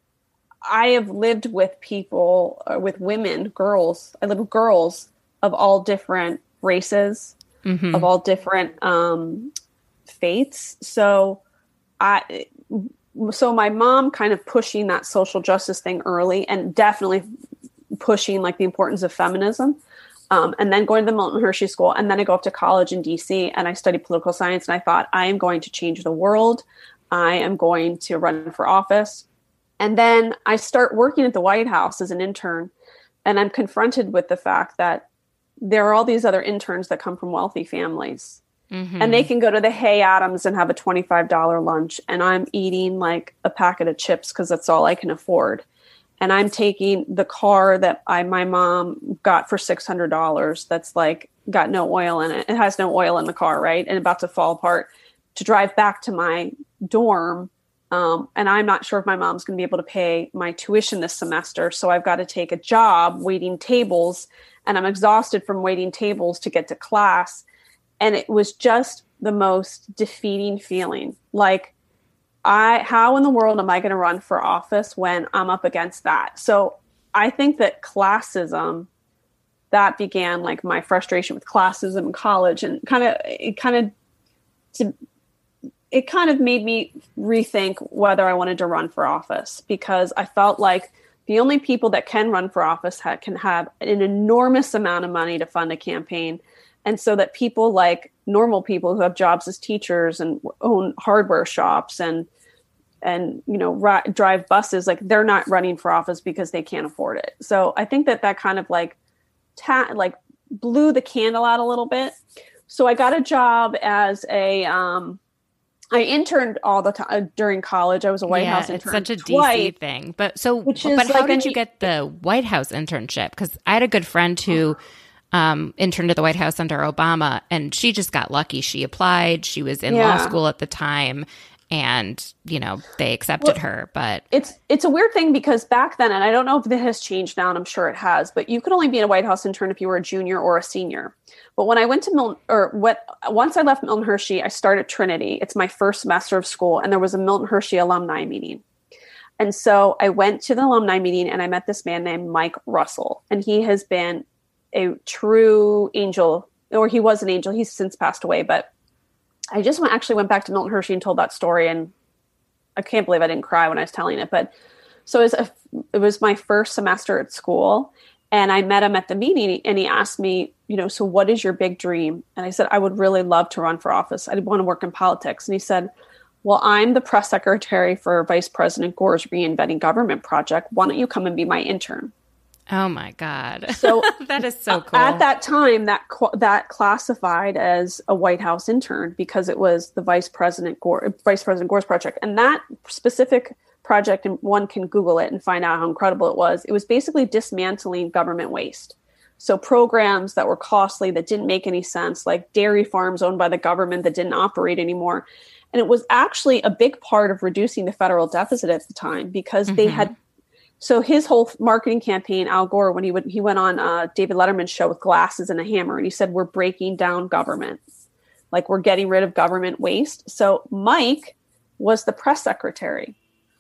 I have lived with people, uh, with women, girls. I live with girls of all different races, mm-hmm. of all different um, faiths. So I, so my mom kind of pushing that social justice thing early and definitely pushing like the importance of feminism. Um, and then going to the Milton Hershey School. And then I go up to college in D C and I study political science. And I thought, I am going to change the world. I am going to run for office. And then I start working at the White House as an intern. And I'm confronted with the fact that there are all these other interns that come from wealthy families. Mm-hmm. And they can go to the Hay Adams and have a twenty-five dollars lunch. And I'm eating like a packet of chips because that's all I can afford. And I'm taking the car that I my mom got for six hundred dollars that's like got no oil in it. It has no oil in the car, right? And about to fall apart to drive back to my dorm. Um, and I'm not sure if my mom's going to be able to pay my tuition this semester. So I've got to take a job waiting tables. And I'm exhausted from waiting tables to get to class. And it was just the most defeating feeling. Like, I, how in the world am I going to run for office when I'm up against that? So I think that classism, that began like my frustration with classism in college, and kind of, it kind of, to, it kind of made me rethink whether I wanted to run for office, because I felt like the only people that can run for office ha- can have an enormous amount of money to fund a campaign. And so that people like normal people who have jobs as teachers and own hardware shops and, and, you know, ri- drive buses, like they're not running for office because they can't afford it. So I think that that kind of like, ta- like blew the candle out a little bit. So I got a job as a, um, I interned all the time during college. I was a White yeah, House intern. It's such a twice, D C thing. But so, which but is how like did an, you get the White House internship? Because I had a good friend who um, interned at the White House under Obama, and she just got lucky. She applied. She was in yeah. law school at the time, and you know they accepted well, her. But it's it's a weird thing because back then, and I don't know if this has changed now, and I'm sure it has, but you could only be a White House intern if you were a junior or a senior. But when I went to Milton, or what, once I left Milton Hershey, I started Trinity. It's my first semester of school, and there was a Milton Hershey alumni meeting. And so I went to the alumni meeting, and I met this man named Mike Russell, and he has been a true angel, or he was an angel. He's since passed away, but I just went, actually went back to Milton Hershey and told that story, and I can't believe I didn't cry when I was telling it. But so it was, a, it was my first semester at school. And I met him at the meeting and he asked me, you know, so what is your big dream? And I said, I would really love to run for office. I want to work in politics. And he said, well, I'm the press secretary for Vice President Gore's Reinventing Government project. Why don't you come and be my intern? Oh my God. So that is so cool. At that time, that that classified as a White House intern because it was the Vice President Gore, Vice President Gore's project. And that specific project, and one can Google it and find out how incredible it was. It was basically dismantling government waste. So programs that were costly, that didn't make any sense, like dairy farms owned by the government that didn't operate anymore. And it was actually a big part of reducing the federal deficit at the time because mm-hmm. they had. So his whole marketing campaign, Al Gore, when he would he went on uh, David Letterman's show with glasses and a hammer, and he said, we're breaking down government. Like we're getting rid of government waste. So Mike was the press secretary.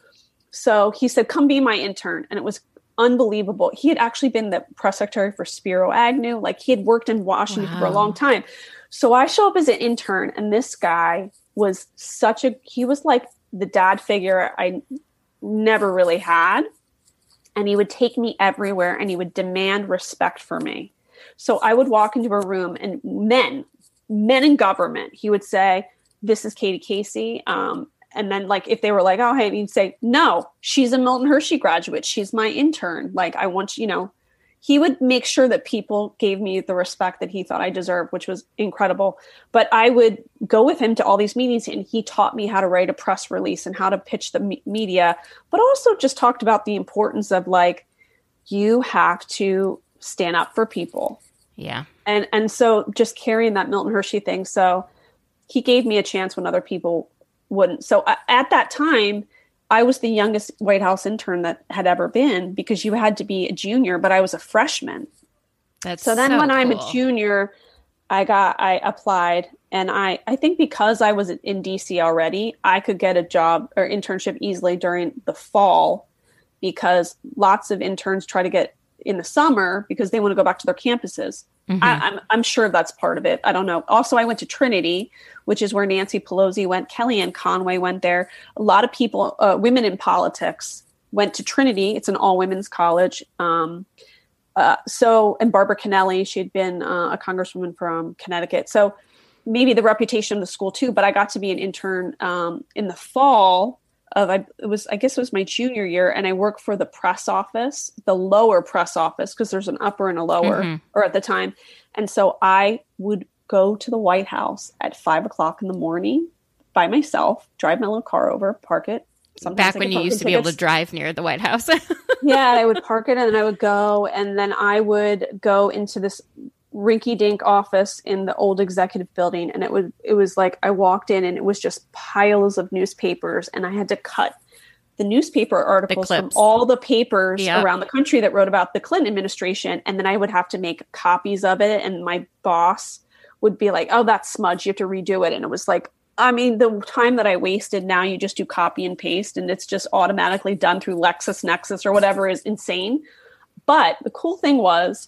So he said, come be my intern. And it was unbelievable. He had actually been the press secretary for Spiro Agnew. Like he had worked in Washington wow. for a long time. So I show up as an intern and this guy was such a, he was like the dad figure I never really had. And he would take me everywhere and he would demand respect for me. So I would walk into a room and men, men in government, he would say, this is Katie Casey. Um, And then like, if they were like, oh, hey, he'd say, no, she's a Milton Hershey graduate. She's my intern. Like, I want, you know, he would make sure that people gave me the respect that he thought I deserved, which was incredible. But I would go with him to all these meetings and he taught me how to write a press release and how to pitch the me- media, but also just talked about the importance of like, you have to stand up for people. Yeah. And, and so just carrying that Milton Hershey thing. So he gave me a chance when other people wouldn't. So uh, at that time, I was the youngest White House intern that had ever been because you had to be a junior, but I was a freshman. That's so then so when cool. I'm a junior, I got, I applied and I, I think because I was in D C already, I could get a job or internship easily during the fall because lots of interns try to get in the summer because they want to go back to their campuses. Mm-hmm. I, I'm, I'm sure that's part of it. I don't know. Also, I went to Trinity, which is where Nancy Pelosi went. Kellyanne Conway went there. A lot of people, uh, women in politics, went to Trinity. It's an all-women's college. Um, uh, so, and Barbara Kennelly, she had been uh, a congresswoman from Connecticut. So maybe the reputation of the school too, but I got to be an intern um, in the fall of, I, it was, I guess it was my junior year. And I worked for the press office, the lower press office, because there's an upper and a lower, mm-hmm. or at the time. And so I would go to the White House at five o'clock in the morning by myself, drive my little car over, park it. Sometimes Back when you used to tickets. be able to drive near the White House. Yeah, I would park it and then I would go, and then I would go into this rinky-dink office in the old executive building, and it would it was like I walked in and it was just piles of newspapers, and I had to cut the newspaper articles the from all the papers yep. around the country that wrote about the Clinton administration, and then I would have to make copies of it, and my boss would be like, oh, that's smudge, you have to redo it. And it was like, I mean, the time that I wasted, now you just do copy and paste and it's just automatically done through LexisNexis or whatever, is insane. But the cool thing was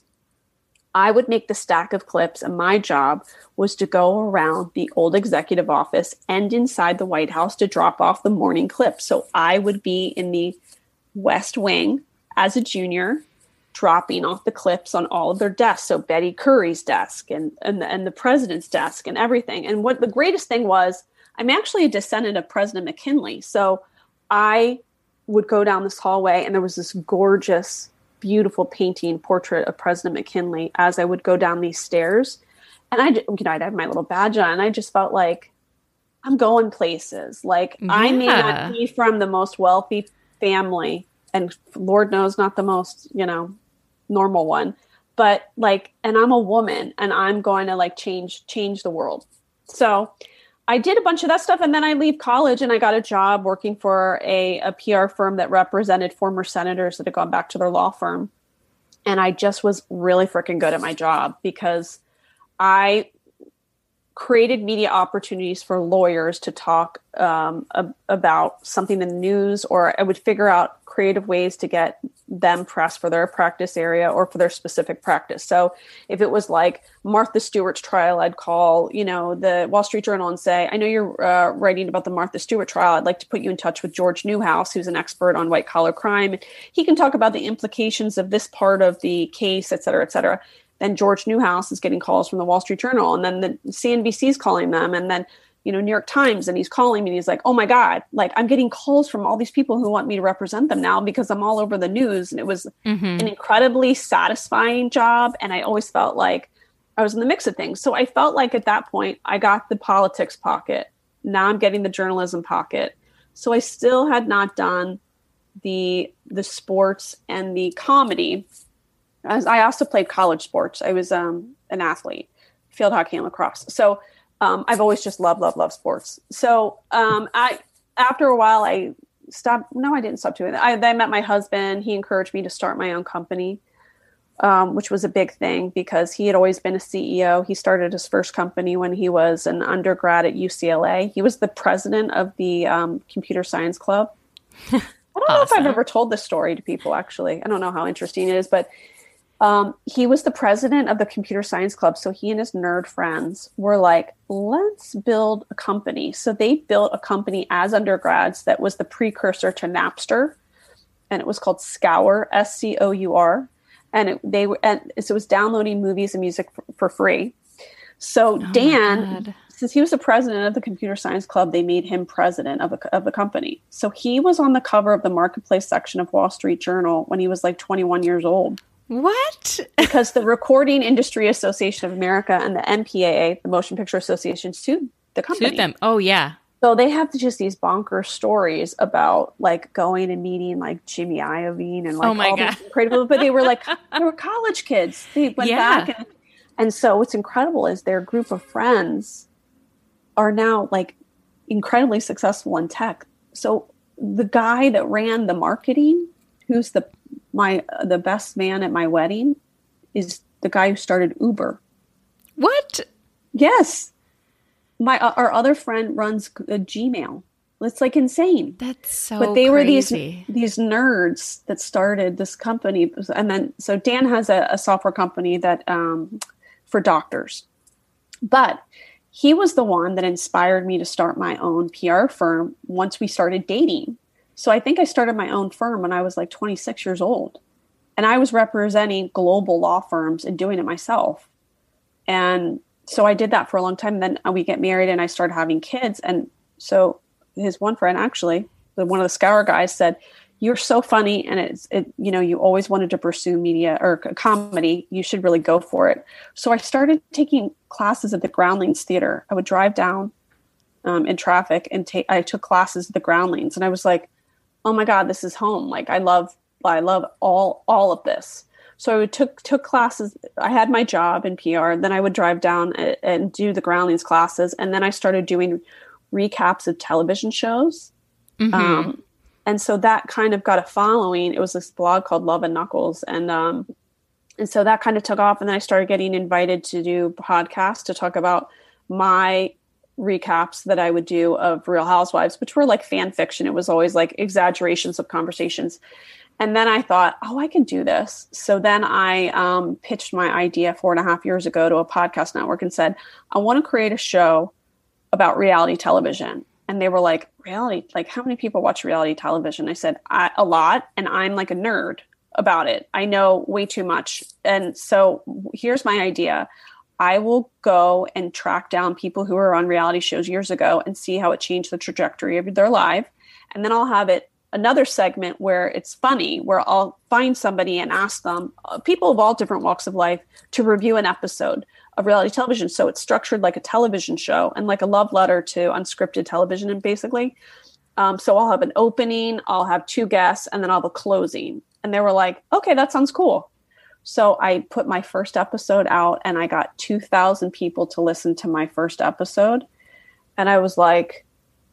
I would make the stack of clips, and my job was to go around the old executive office and inside the White House to drop off the morning clips. So I would be in the West Wing as a junior, dropping off the clips on all of their desks. So Betty Curry's desk and, and, the, and the president's desk and everything. And what the greatest thing was, I'm actually a descendant of President McKinley. So I would go down this hallway and there was this gorgeous, beautiful painting portrait of President McKinley as I would go down these stairs. And I, you know, I'd have my little badge on and I just felt like I'm going places. Like yeah. I may not be from the most wealthy family, and Lord knows not the most, you know, normal one, but like, and I'm a woman and I'm going to like change, change the world. So I did a bunch of that stuff. And then I leave college and I got a job working for a, a P R firm that represented former senators that had gone back to their law firm. And I just was really freaking good at my job because I created media opportunities for lawyers to talk um, ab- about something in the news, or I would figure out creative ways to get them press for their practice area or for their specific practice. So if it was like Martha Stewart's trial, I'd call, you know, the Wall Street Journal and say, I know you're uh, writing about the Martha Stewart trial. I'd like to put you in touch with George Newhouse, who's an expert on white collar crime. He can talk about the implications of this part of the case, et cetera, et cetera. Then George Newhouse is getting calls from the Wall Street Journal, and then the C N B C is calling them, and then, you know, New York Times, and he's calling me and he's like, oh my God, like I'm getting calls from all these people who want me to represent them now because I'm all over the news. And it was mm-hmm. an incredibly satisfying job. And I always felt like I was in the mix of things. So I felt like at that point, I got the politics pocket. Now I'm getting the journalism pocket. So I still had not done the, the sports and the comedy. As I also played college sports. I was um, an athlete, field hockey and lacrosse. So Um, I've always just loved, love, love sports. So um, I, after a while, I stopped. No, I didn't stop doing that. I, I met my husband. He encouraged me to start my own company, um, which was a big thing because he had always been a C E O. He started his first company when he was an undergrad at U C L A. He was the president of the um, Computer Science Club. I don't know awesome. if I've ever told this story to people, actually. I don't know how interesting it is, but Um, he was the president of the Computer Science Club. So he and his nerd friends were like, let's build a company. So they built a company as undergrads that was the precursor to Napster. And it was called Scour, S C O U R. And it, they were, and so it was downloading movies and music for, for free. So oh Dan, since he was the president of the Computer Science Club, they made him president of, a, of the company. So he was on the cover of the marketplace section of Wall Street Journal when he was like twenty-one years old. What? Because the Recording Industry Association of America and the M P A A, the Motion Picture Association, sued the company. Sued them. Oh, yeah. So they have just these bonkers stories about like going and meeting like Jimmy Iovine and like oh my all God. these incredible, but they were like, they were college kids. They went yeah. back. And, and so what's incredible is their group of friends are now like incredibly successful in tech. So the guy that ran the marketing, who's the my uh, the best man at my wedding, is the guy who started Uber. What? Yes. My uh, our other friend runs a Gmail. It's like insane. That's so But they crazy. were these these nerds that started this company. And then so Dan has a, a software company that um, for doctors. But he was the one that inspired me to start my own P R firm once we started dating. So I think I started my own firm when I was like twenty-six years old. And I was representing global law firms and doing it myself. And so I did that for a long time. Then we get married and I started having kids. And so his one friend, actually, one of the Scour guys said, you're so funny. And it's, it, you know, you always wanted to pursue media or comedy. You should really go for it. So I started taking classes at the Groundlings Theater. I would drive down um, in traffic and take, I took classes at the Groundlings. And I was like, oh my God, this is home. Like I love, I love all, all of this. So I took, took classes. I had my job in P R. Then I would drive down and, and do the Groundlings classes. And then I started doing recaps of television shows. Mm-hmm. Um, and so that kind of got a following. It was this blog called Love and Knuckles. And, um, and so that kind of took off. And then I started getting invited to do podcasts to talk about my recaps that I would do of Real Housewives, which were like fan fiction. It was always like exaggerations of conversations. And then I thought, oh, I can do this. So then I um, pitched my idea four and a half years ago to a podcast network and said, I want to create a show about reality television. And they were like, reality? Like how many people watch reality television? I said, I, a lot. And I'm like a nerd about it. I know way too much. And so here's my idea. I will go and track down people who were on reality shows years ago and see how it changed the trajectory of their life. And then I'll have it another segment where it's funny, where I'll find somebody and ask them, uh, people of all different walks of life, to review an episode of reality television. So it's structured like a television show and like a love letter to unscripted television, and basically. Um, so I'll have an opening, I'll have two guests, and then I'll have a closing. And they were like, okay, that sounds cool. So I put my first episode out and I got two thousand people to listen to my first episode. And I was like,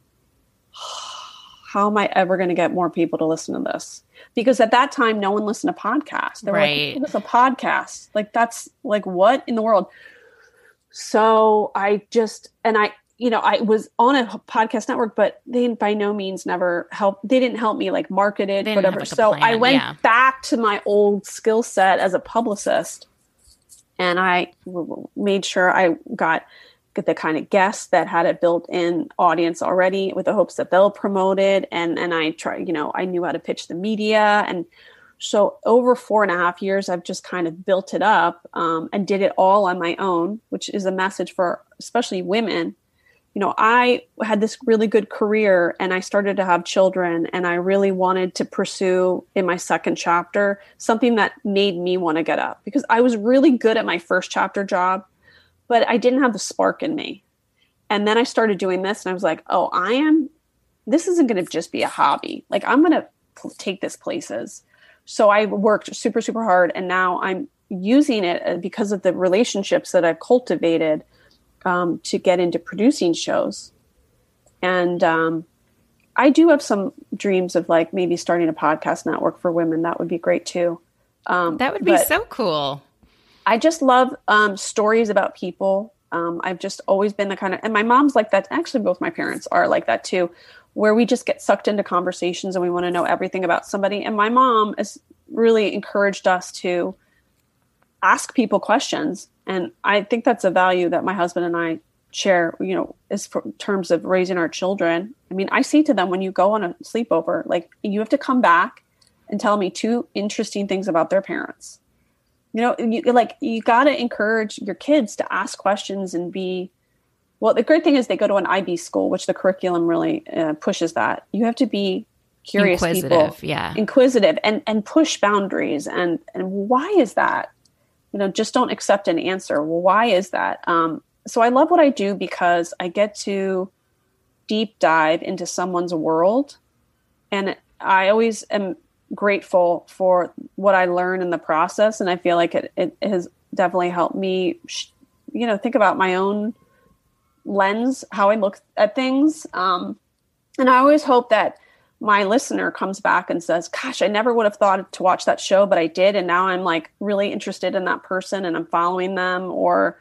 how am I ever going to get more people to listen to this? Because at that time, no one listened to podcasts. They were right. like, what's a podcast? Like, that's like, what in the world? So I just, and I, you know, I was on a podcast network, but they by no means never helped. They didn't help me like market it, whatever. So plan, I went yeah. back to my old skill set as a publicist, and I w- made sure I got get the kind of guests that had a built-in audience already with the hopes that they'll promote it. And, and I try, you know, I knew how to pitch the media. And so over four and a half years, I've just kind of built it up um, and did it all on my own, which is a message for especially women. You know, I had this really good career and I started to have children, and I really wanted to pursue in my second chapter something that made me want to get up, because I was really good at my first chapter job, but I didn't have the spark in me. And then I started doing this and I was like, oh, I am, this isn't going to just be a hobby. Like, I'm going to take this places. So I worked super, super hard. And now I'm using it because of the relationships that I've cultivated um, to get into producing shows. And um, I do have some dreams of like maybe starting a podcast network for women. That would be great too. Um, that would be so cool. I just love um, stories about people. Um, I've just always been the kind of, and my mom's like that. Actually, both my parents are like that too, where we just get sucked into conversations and we want to know everything about somebody. And my mom has really encouraged us to ask people questions. And I think that's a value that my husband and I share, you know, is for terms of raising our children. I mean, I say to them, when you go on a sleepover, like, you have to come back and tell me two interesting things about their parents. You know, you like, you got to encourage your kids to ask questions and be, well, the great thing is they go to an I B school, which the curriculum really uh, pushes that. You have to be curious inquisitive, people, yeah. inquisitive and, and push boundaries. And, and why is that? You know, just don't accept an answer. Well, why is that? Um, so I love what I do because I get to deep dive into someone's world. And I always am grateful for what I learn in the process. And I feel like it, it has definitely helped me, you know, think about my own lens, how I look at things. Um, and I always hope that my listener comes back and says, gosh, I never would have thought to watch that show, but I did. And now I'm like really interested in that person and I'm following them. Or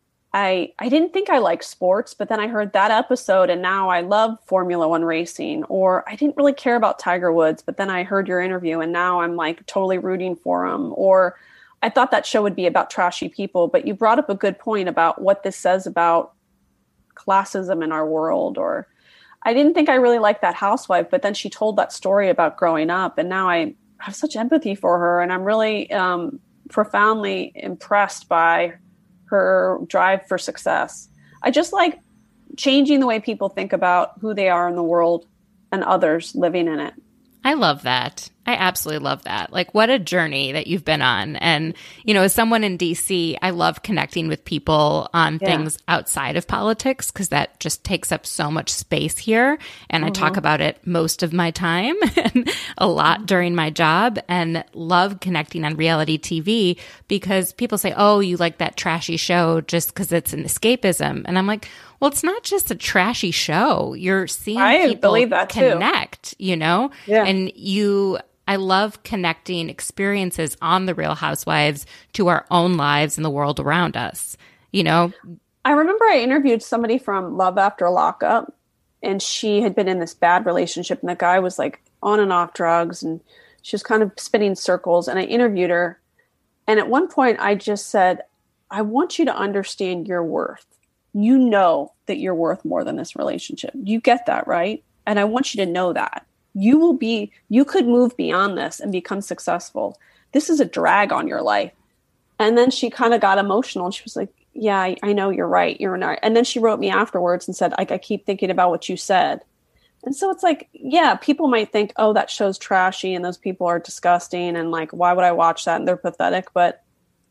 I, I didn't think I liked sports, but then I heard that episode and now I love Formula One racing. Or I didn't really care about Tiger Woods, but then I heard your interview and now I'm like totally rooting for him. Or I thought that show would be about trashy people, but you brought up a good point about what this says about classism in our world. Or I didn't think I really liked that housewife, but then she told that story about growing up. And now I have such empathy for her. And I'm really um, profoundly impressed by her drive for success. I just like changing the way people think about who they are in the world and others living in it. I love that. I absolutely love that. Like, what a journey that you've been on. And, you know, as someone in D C, I love connecting with people on yeah. things outside of politics because that just takes up so much space here. And mm-hmm. I talk about it most of my time and a lot during my job, and love connecting on reality T V because people say, oh, you like that trashy show just because it's an escapism. And I'm like, well, it's not just a trashy show. You're seeing I people believe that connect, too. you know? Yeah. And you, I love connecting experiences on The Real Housewives to our own lives and the world around us, you know? I remember I interviewed somebody from Love After Lockup, and she had been in this bad relationship, and the guy was like on and off drugs, and she was kind of spinning circles, and I interviewed her. And at one point I just said, I want you to understand your worth. You know that you're worth more than this relationship. You get that, right? And I want you to know that. You will be, you could move beyond this and become successful. This is a drag on your life. And then she kind of got emotional and she was like, yeah, I, I know you're right. You're right. And then she wrote me afterwards and said, I, I keep thinking about what you said. And so it's like, yeah, people might think, oh, that show's trashy and those people are disgusting. And like, why would I watch that? And they're pathetic. But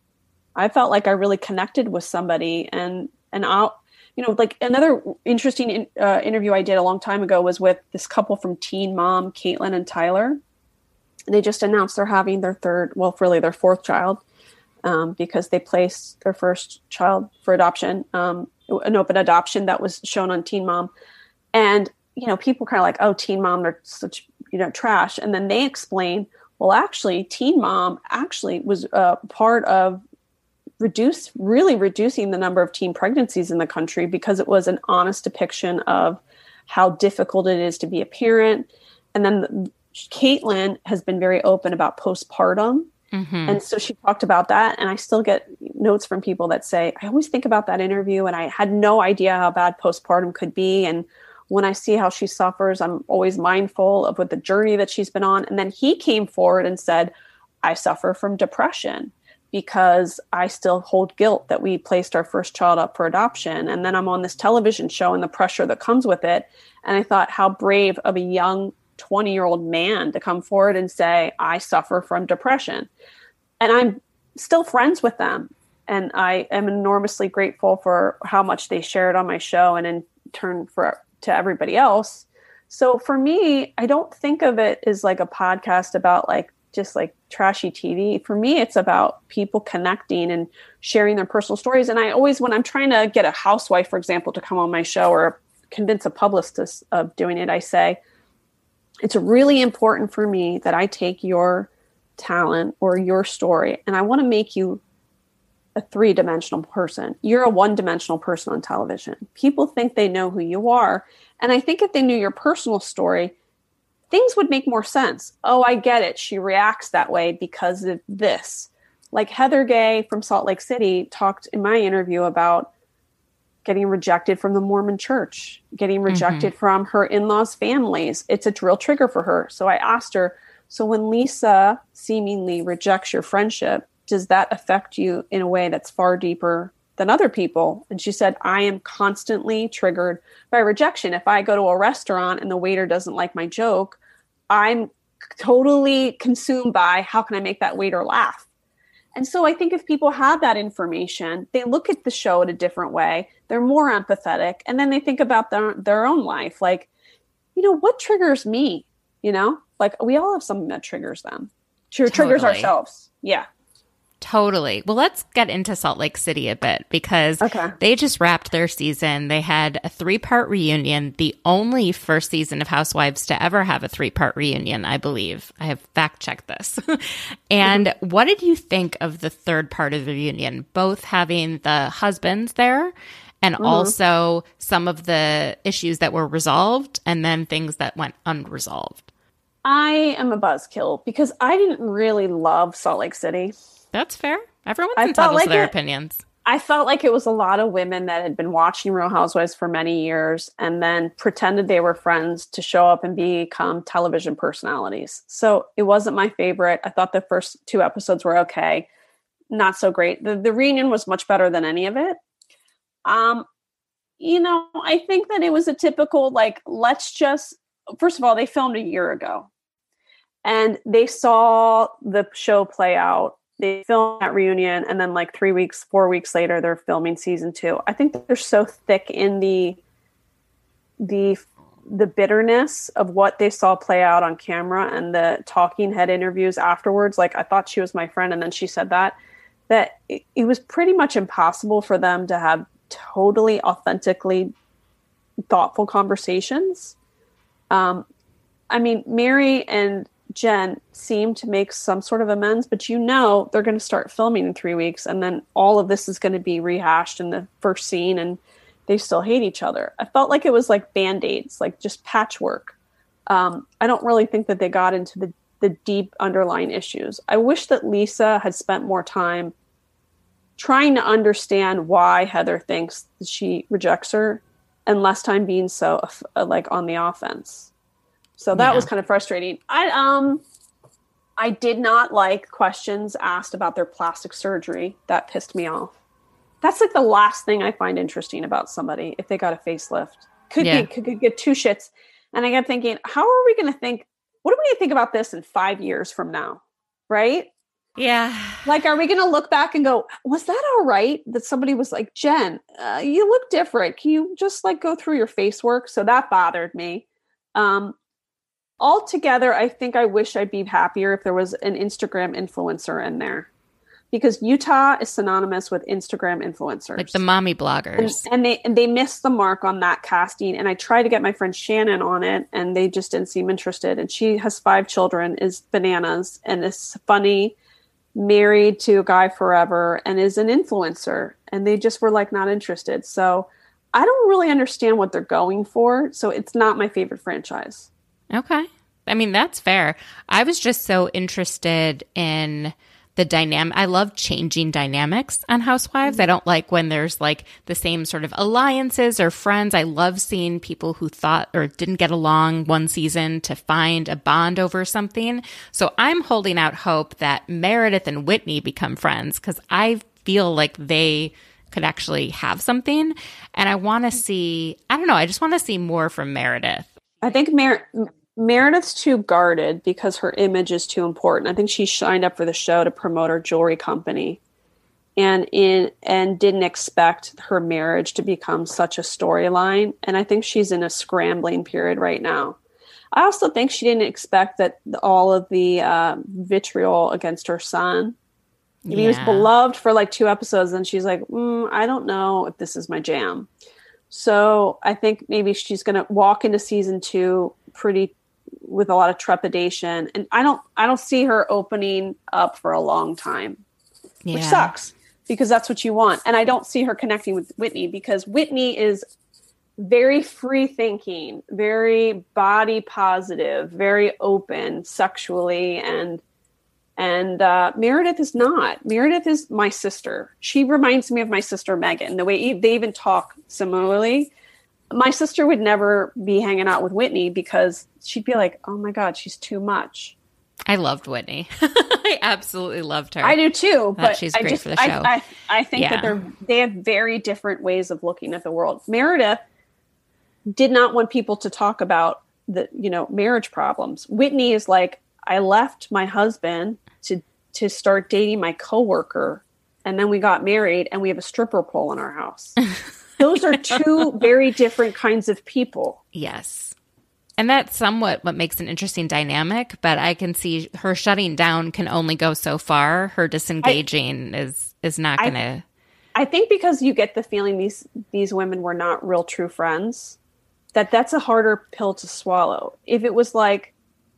I felt like I really connected with somebody. And And I'll, you know, like another interesting in, uh, interview I did a long time ago was with this couple from Teen Mom, Caitlin and Tyler. And they just announced they're having their third, well, really their fourth child, um, because they placed their first child for adoption, um, an open adoption that was shown on Teen Mom. And, you know, people kind of like, oh, Teen Mom, they're such, you know, trash. And then they explain, well, actually, Teen Mom actually was uh, part of reduce really reducing the number of teen pregnancies in the country because it was an honest depiction of how difficult it is to be a parent. And then Caitlyn has been very open about postpartum. Mm-hmm. And so she talked about that. And I still get notes from people that say, I always think about that interview and I had no idea how bad postpartum could be. And when I see how she suffers, I'm always mindful of what the journey that she's been on. And then he came forward and said, I suffer from depression because I still hold guilt that we placed our first child up for adoption. And then I'm on this television show and the pressure that comes with it. And I thought, how brave of a young twenty year old man to come forward and say, I suffer from depression. And I'm still friends with them. And I am enormously grateful for how much they shared on my show and in turn for to everybody else. So for me, I don't think of it as like a podcast about like just like trashy T V. For me, it's about people connecting and sharing their personal stories. And I always, when I'm trying to get a housewife, for example, to come on my show or convince a publicist of doing it, I say, it's really important for me that I take your talent or your story and I want to make you a three-dimensional person. You're a one-dimensional person on television. People think they know who you are. And I think if they knew your personal story, things would make more sense. Oh, I get it. She reacts that way because of this. Like Heather Gay from Salt Lake City talked in my interview about getting rejected from the Mormon church, getting rejected mm-hmm. from her in-laws' families. It's a real trigger for her. So I asked her, so when Lisa seemingly rejects your friendship, does that affect you in a way that's far deeper than other people? And she said, I am constantly triggered by rejection. If I go to a restaurant and the waiter doesn't like my joke, I'm totally consumed by how can I make that waiter laugh? And so I think if people have that information, they look at the show in a different way. They're more empathetic. And then they think about their, their own life. Like, you know, what triggers me? You know, like we all have something that triggers them. Tr- totally. Triggers ourselves. Yeah. Totally. Well, let's get into Salt Lake City a bit because okay. they just wrapped their season. They had a three-part reunion, the only first season of Housewives to ever have a three-part reunion, I believe. I have fact-checked this. And mm-hmm. what did you think of the third part of the reunion, both having the husbands there and mm-hmm. also some of the issues that were resolved and then things that went unresolved? I am a buzzkill because I didn't really love Salt Lake City. That's fair. Everyone's I entitled like to their it, opinions. I felt like it was a lot of women that had been watching Real Housewives for many years and then pretended they were friends to show up and become television personalities. So it wasn't my favorite. I thought the first two episodes were okay. Not so great. The, the reunion was much better than any of it. Um, you know, I think that it was a typical, like, let's just, first of all, they filmed a year ago and they saw the show play out. They filmed that reunion, and then like three weeks, four weeks later, they're filming season two. I think they're so thick in the the the bitterness of what they saw play out on camera and the talking head interviews afterwards. Like, I thought she was my friend, and then she said that, that it, it was pretty much impossible for them to have totally authentically thoughtful conversations. Um, I mean, Mary and Jen seem to make some sort of amends, but you know they're going to start filming in three weeks and then all of this is going to be rehashed in the first scene and they still hate each other. I felt like it was like Band-Aids, like just patchwork. Um, I don't really think that they got into the, the deep underlying issues. I wish that Lisa had spent more time trying to understand why Heather thinks that she rejects her and less time being so uh, like on the offense. So that yeah. was kind of frustrating. I um, I did not like questions asked about their plastic surgery. That pissed me off. That's like the last thing I find interesting about somebody if they got a facelift. Could yeah. get, could, could get two shits. And I kept thinking, how are we going to think? What are we going to think about this in five years from now? Right? Yeah. Like, are we going to look back and go, was that all right? That somebody was like, Jen, uh, you look different. Can you just like go through your face work? So that bothered me. Um, Altogether, I think I wish I'd be happier if there was an Instagram influencer in there. Because Utah is synonymous with Instagram influencers. Like the mommy bloggers. And, and they and they missed the mark on that casting. And I tried to get my friend Shannon on it, and they just didn't seem interested. And she has five children, is bananas, and is funny, married to a guy forever, and is an influencer. And they just were like not interested. So I don't really understand what they're going for. So it's not my favorite franchise. Okay. I mean, that's fair. I was just so interested in the dynamic. I love changing dynamics on Housewives. I don't like when there's like the same sort of alliances or friends. I love seeing people who thought or didn't get along one season to find a bond over something. So I'm holding out hope that Meredith and Whitney become friends because I feel like they could actually have something. And I want to see, I don't know, I just want to see more from Meredith. I think Mer- Meredith's too guarded because her image is too important. I think she signed up for the show to promote her jewelry company and in and didn't expect her marriage to become such a storyline. And I think she's in a scrambling period right now. I also think she didn't expect that all of the uh, vitriol against her son. Yeah. He was beloved for like two episodes and she's like, mm, I don't know if this is my jam. So I think maybe she's going to walk into season two pretty with a lot of trepidation. And I don't, I don't see her opening up for a long time, yeah. which sucks because that's what you want. And I don't see her connecting with Whitney because Whitney is very free thinking, very body positive, very open sexually. And, and uh, Meredith is not. Meredith is my sister. She reminds me of my sister, Megan, the way they even talk similarly. My sister would never be hanging out with Whitney because she'd be like, oh my God, she's too much. I loved Whitney. I absolutely loved her. I do too, but she's I great just, for the show. I, I, I think yeah. that they're, they have very different ways of looking at the world. Meredith did not want people to talk about the, you know, marriage problems. Whitney is like, I left my husband to, to start dating my coworker. And then we got married and we have a stripper pole in our house. Those are two very different kinds of people. Yes. And that's somewhat what makes an interesting dynamic, but I can see her shutting down can only go so far. Her disengaging I, is is not going to. I think because you get the feeling these these women were not real true friends, that that's a harder pill to swallow. If it was like,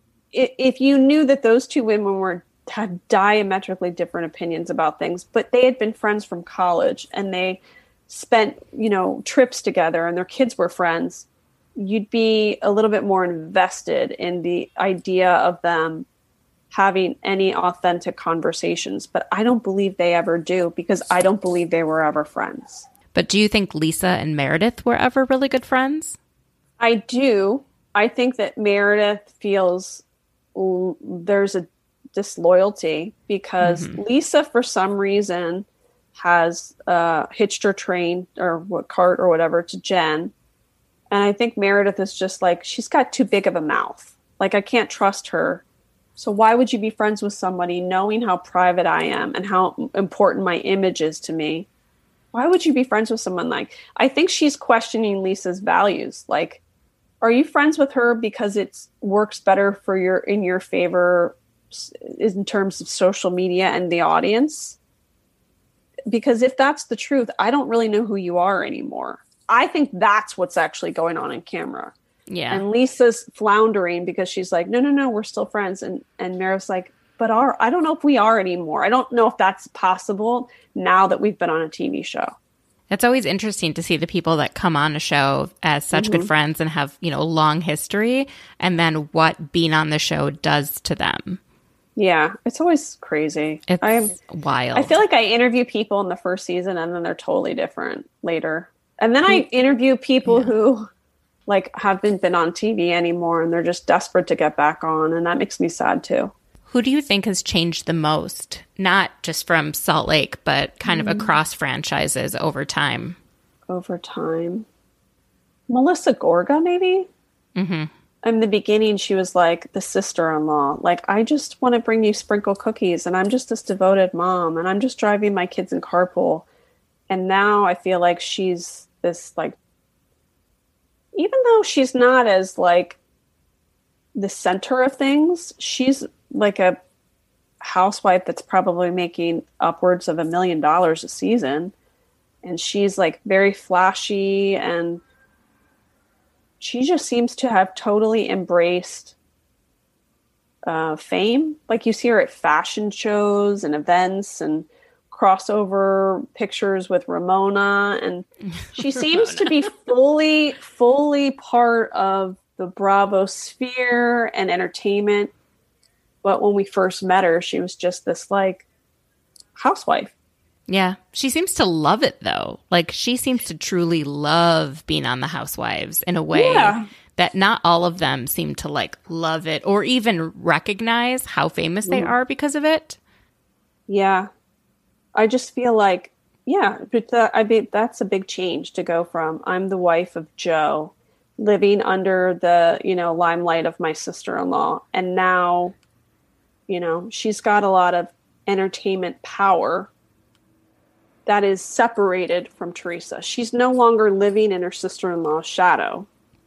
if you knew that those two women were had diametrically different opinions about things, but they had been friends from college and they spent, you know, trips together and their kids were friends, you'd be a little bit more invested in the idea of them having any authentic conversations. But I don't believe they ever do because I don't believe they were ever friends. But do you think Lisa and Meredith were ever really good friends? I do. I think that Meredith feels l- there's a disloyalty because mm-hmm. Lisa, for some reason, has uh, hitched her train or what cart or whatever to Jen. And I think Meredith is just like, she's got too big of a mouth. Like, I can't trust her. So why would you be friends with somebody knowing how private I am and how important my image is to me? Why would you be friends with someone like, I think she's questioning Lisa's values. Like, are you friends with her because it works better for your, in your favor in terms of social media and the audience? Because if that's the truth, I don't really know who you are anymore. I think that's what's actually going on in camera. Yeah. And Lisa's floundering because she's like, no, no, no, we're still friends. And and Meredith's like, but are I don't know if we are anymore. I don't know if that's possible now that we've been on a T V show. It's always interesting to see the people that come on a show as such mm-hmm. good friends and have, you know, a long history, and then what being on the show does to them. Yeah, it's always crazy. It's I'm wild. I feel like I interview people in the first season and then they're totally different later. And then I interview people yeah. who like haven't been on T V anymore and they're just desperate to get back on. And that makes me sad too. Who do you think has changed the most? Not just from Salt Lake, but kind mm. of across franchises over time. Over time. Melissa Gorga, maybe? Mm-hmm. In the beginning, she was like the sister-in-law. Like, I just want to bring you sprinkle cookies, and I'm just this devoted mom, and I'm just driving my kids in carpool. And now I feel like she's this, like, even though she's not as, like, the center of things, she's like a housewife that's probably making upwards of a million dollars a season. And she's, like, very flashy, and she just seems to have totally embraced uh, fame. Like, you see her at fashion shows and events and crossover pictures with Ramona. And she seems to be fully, fully part of the the Bravo sphere and entertainment. But when we first met her, she was just this like housewife. Yeah. She seems to love it though. Like she seems to truly love being on the Housewives in a way Yeah. that not all of them seem to like love it or even recognize how famous they Mhm. are because of it. Yeah. I just feel like, yeah, but that, I mean, that's a big change to go from I'm the wife of Joe living under the, you know, limelight of my sister-in-law. And now, you know, she's got a lot of entertainment power that is separated from Teresa. She's no longer living in her sister-in-law's shadow.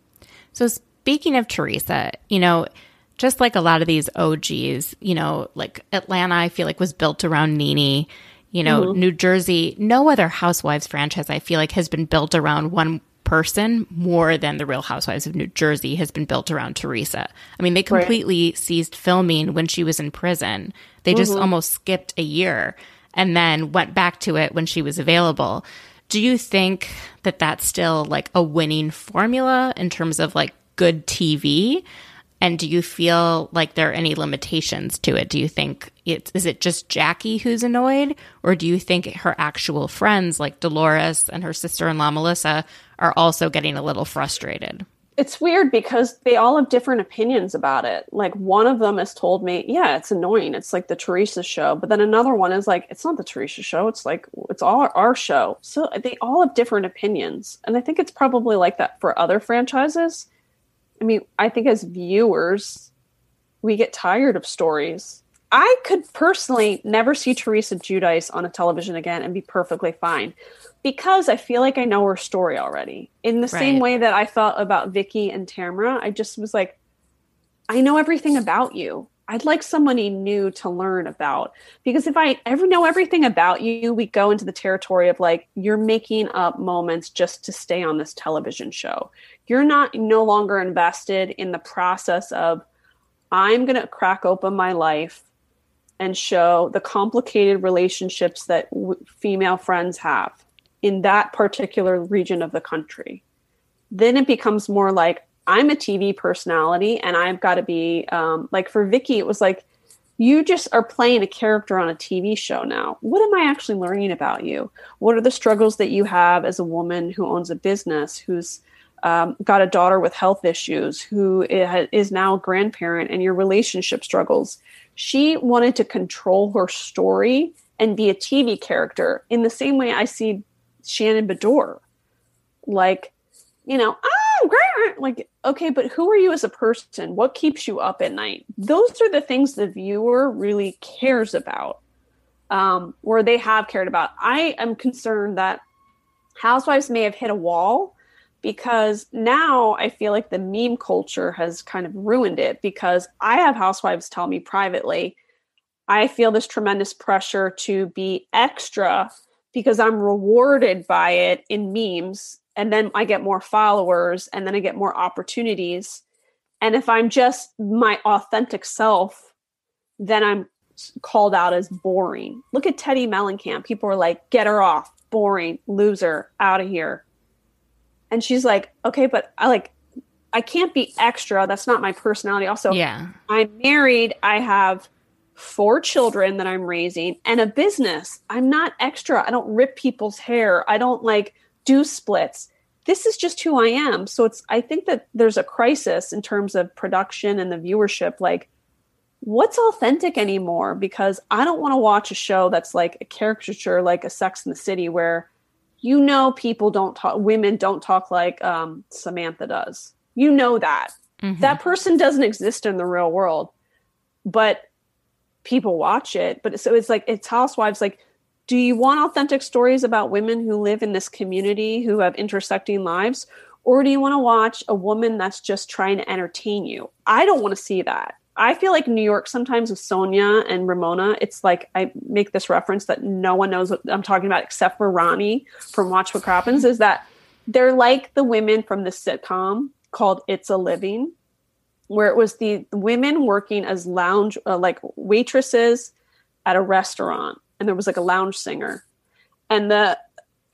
So speaking of Teresa, you know, just like a lot of these O Gs, you know, like Atlanta, I feel like was built around Nene. You know, Mhm. New Jersey, no other Housewives franchise, I feel like, has been built around one person more than The Real Housewives of New Jersey has been built around Teresa. I mean, they completely right. ceased filming when she was in prison. They just mm-hmm. almost skipped a year and then went back to it when she was available. Do you think that that's still like a winning formula in terms of like good T V? And do you feel like there are any limitations to it? Do you think it's, is it just Jackie who's annoyed? Or do you think her actual friends like Dolores and her sister-in-law Melissa are also getting a little frustrated? It's weird because they all have different opinions about it. Like one of them has told me, yeah, it's annoying. It's like the Teresa show. But then another one is like, it's not the Teresa show. It's like, it's all our show. So they all have different opinions. And I think it's probably like that for other franchises. I mean, I think as viewers, we get tired of stories. I could personally never see Teresa Giudice on a television again and be perfectly fine because I feel like I know her story already. In the right. same way that I felt about Vicky and Tamara, I just was like, I know everything about you. I'd like somebody new to learn about. Because if I ever know everything about you, we go into the territory of like, you're making up moments just to stay on this television show. You're not no longer invested in the process of, I'm going to crack open my life and show the complicated relationships that w- female friends have in that particular region of the country. Then it becomes more like, I'm a T V personality and I've got to be um, like for Vicky, it was like, you just are playing a character on a T V show now. What am I actually learning about you? What are the struggles that you have as a woman who owns a business, who's um, got a daughter with health issues, who is now a grandparent, and your relationship struggles? She wanted to control her story and be a T V character in the same way I see Shannon Beador. Like, you know, oh, great. Like, okay, but who are you as a person? What keeps you up at night? Those are the things the viewer really cares about, um, or they have cared about. I am concerned that Housewives may have hit a wall because now I feel like the meme culture has kind of ruined it, because I have housewives tell me privately, I feel this tremendous pressure to be extra because I'm rewarded by it in memes. And then I get more followers and then I get more opportunities. And if I'm just my authentic self, then I'm called out as boring. Look at Teddi Mellencamp. People are like, get her off, boring, loser, out of here. And she's like, okay, but I like, I can't be extra. That's not my personality. Also, yeah. I'm married. I have four children that I'm raising and a business. I'm not extra. I don't rip people's hair. I don't like do splits. This is just who I am. So it's, I think that there's a crisis in terms of production and the viewership. Like, what's authentic anymore? Because I don't want to watch a show that's like a caricature, like a Sex and the City, where, you know, people don't talk, women don't talk like um, Samantha does. You know that. Mm-hmm. That person doesn't exist in the real world, but people watch it. But so it's like, it's Housewives, like, do you want authentic stories about women who live in this community who have intersecting lives? Or do you want to watch a woman that's just trying to entertain you? I don't want to see that. I feel like New York sometimes with Sonia and Ramona, it's like I make this reference that no one knows what I'm talking about except for Ronnie from Watch What Crappens, is that they're like the women from the sitcom called It's a Living, where it was the women working as lounge, uh, like waitresses at a restaurant. And there was like a lounge singer, and the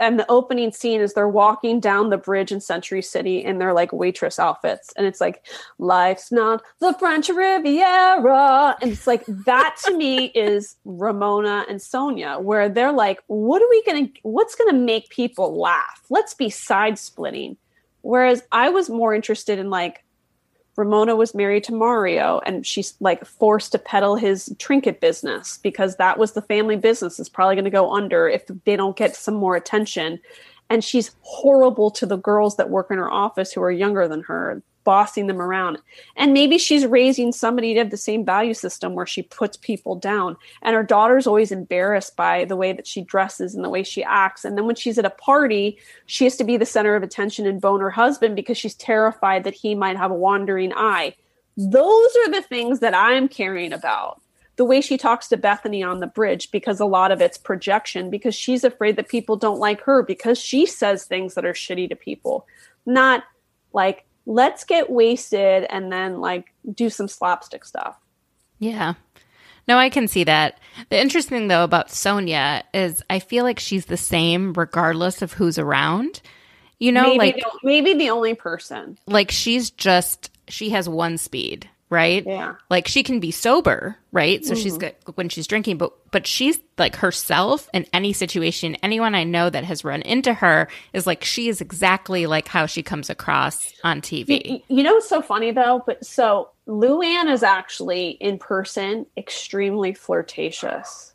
and the opening scene is they're walking down the bridge in Century City in their like waitress outfits. And it's like, life's not the French Riviera. And it's like, that to me is Ramona and Sonia, where they're like, what are we going to, what's going to make people laugh? Let's be side splitting. Whereas I was more interested in like, Ramona was married to Mario and she's like forced to peddle his trinket business because that was the family business. It's probably going to go under if they don't get some more attention. And she's horrible to the girls that work in her office who are younger than her, bossing them around. And maybe she's raising somebody to have the same value system where she puts people down. And her daughter's always embarrassed by the way that she dresses and the way she acts. And then when she's at a party, she has to be the center of attention and bone her husband because she's terrified that he might have a wandering eye. Those are the things that I'm caring about. The way she talks to Bethany on the bridge, because a lot of it's projection, because she's afraid that people don't like her because she says things that are shitty to people. Not like, let's get wasted and then like do some slapstick stuff. Yeah. No, I can see that. The interesting thing though about Sonia is I feel like she's the same regardless of who's around. You know, maybe like the, maybe the only person. Like she's just, she has one speed, right? Yeah. Like she can be sober, right? So Mm-hmm. she's good when she's drinking, but but she's like herself in any situation. Anyone I know that has run into her is like, she is exactly like how she comes across on T V. You, you know what's so funny though? But so Luann is actually in person extremely flirtatious,